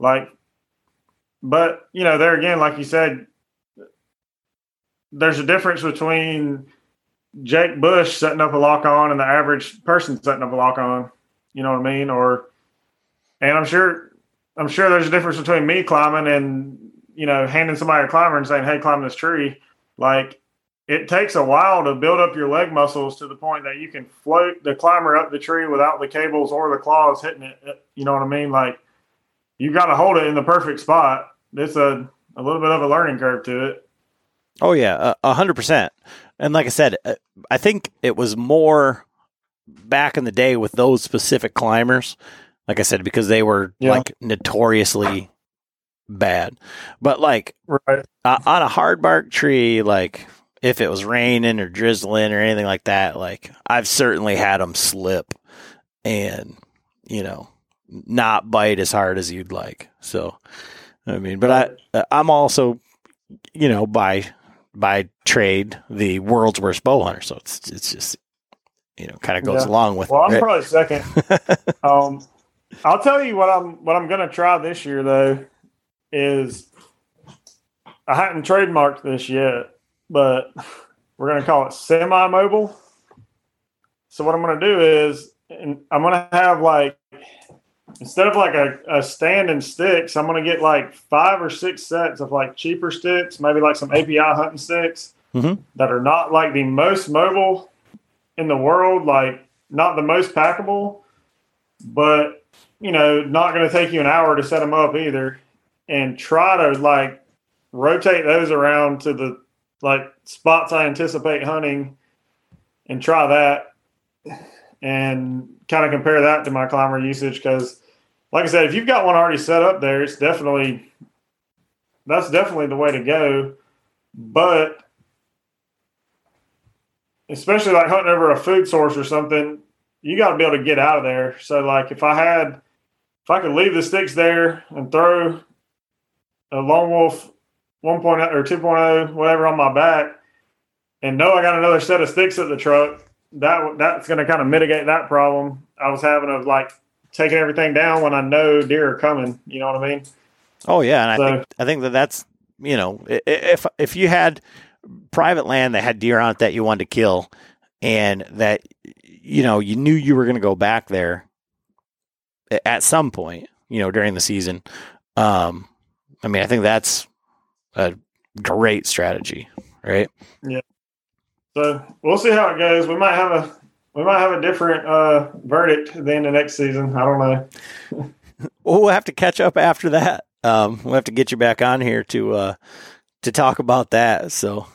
But there again, like you said, there's a difference between Jake Bush setting up a lock on and the average person setting up a lock on. You know what I mean? And I'm sure there's a difference between me climbing and, handing somebody a climber and saying, hey, climb this tree. Like, it takes a while to build up your leg muscles to the point that you can float the climber up the tree without the cables or the claws hitting it. You know what I mean? Like, you got to hold it in the perfect spot. It's a little bit of a learning curve to it. Oh, yeah, 100%. And like I said, I think it was more back in the day with those specific climbers, like I said, because they were like notoriously bad. But like on a hard bark tree, like if it was raining or drizzling or anything like that, like I've certainly had them slip and, not bite as hard as you'd like. So, I mean, but I'm also, by trade, the world's worst bow hunter. So it's just, kind of goes along with. Well, I'm probably second. I'll tell you what I'm going to try this year though is I hadn't trademarked this yet, but we're going to call it semi-mobile. So what I'm going to do is, I'm going to have like, instead of like a stand and sticks, I'm going to get like 5 or 6 sets of like cheaper sticks, maybe like some API hunting sticks that are not like the most mobile in the world, like not the most packable, but not going to take you an hour to set them up either, and try to like rotate those around to the like spots I anticipate hunting and try that and kind of compare that to my climber usage. Because like I said, if you've got one already set up there, that's definitely the way to go. But especially like hunting over a food source or something, you got to be able to get out of there. So like if I could leave the sticks there and throw a Lone Wolf 1.0 or 2.0, whatever, on my back, and know I got another set of sticks at the truck, that's going to kind of mitigate that problem I was having of like taking everything down when I know deer are coming. You know what I mean? Oh yeah, and I think that's if you had private land that had deer on it that you wanted to kill, and that you knew you were going to go back there at some point, during the season. I mean, I think that's a great strategy, right? Yeah. So we'll see how it goes. We might have a different verdict at the end of next season. I don't know. Well, we'll have to catch up after that. We'll have to get you back on here to talk about that. So,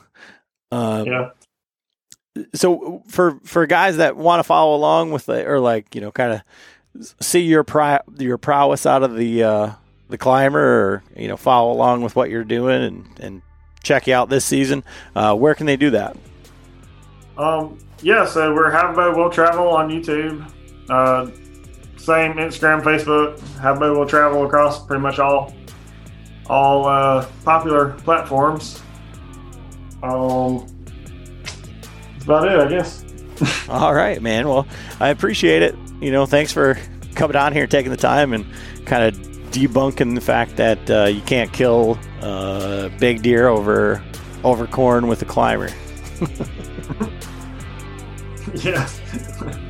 So for guys that want to follow along with it, or like kind of see your prowess out of the climber, or follow along with what you're doing and check you out this season, where can they do that? So we're Have Bow Will Travel on YouTube, same Instagram, Facebook. Have Bow Will Travel across pretty much all popular platforms. That's about it, I guess. All right, man. Well, I appreciate it. Thanks for coming on here, taking the time, and kind of debunking the fact that you can't kill big deer over corn with a climber. Yeah.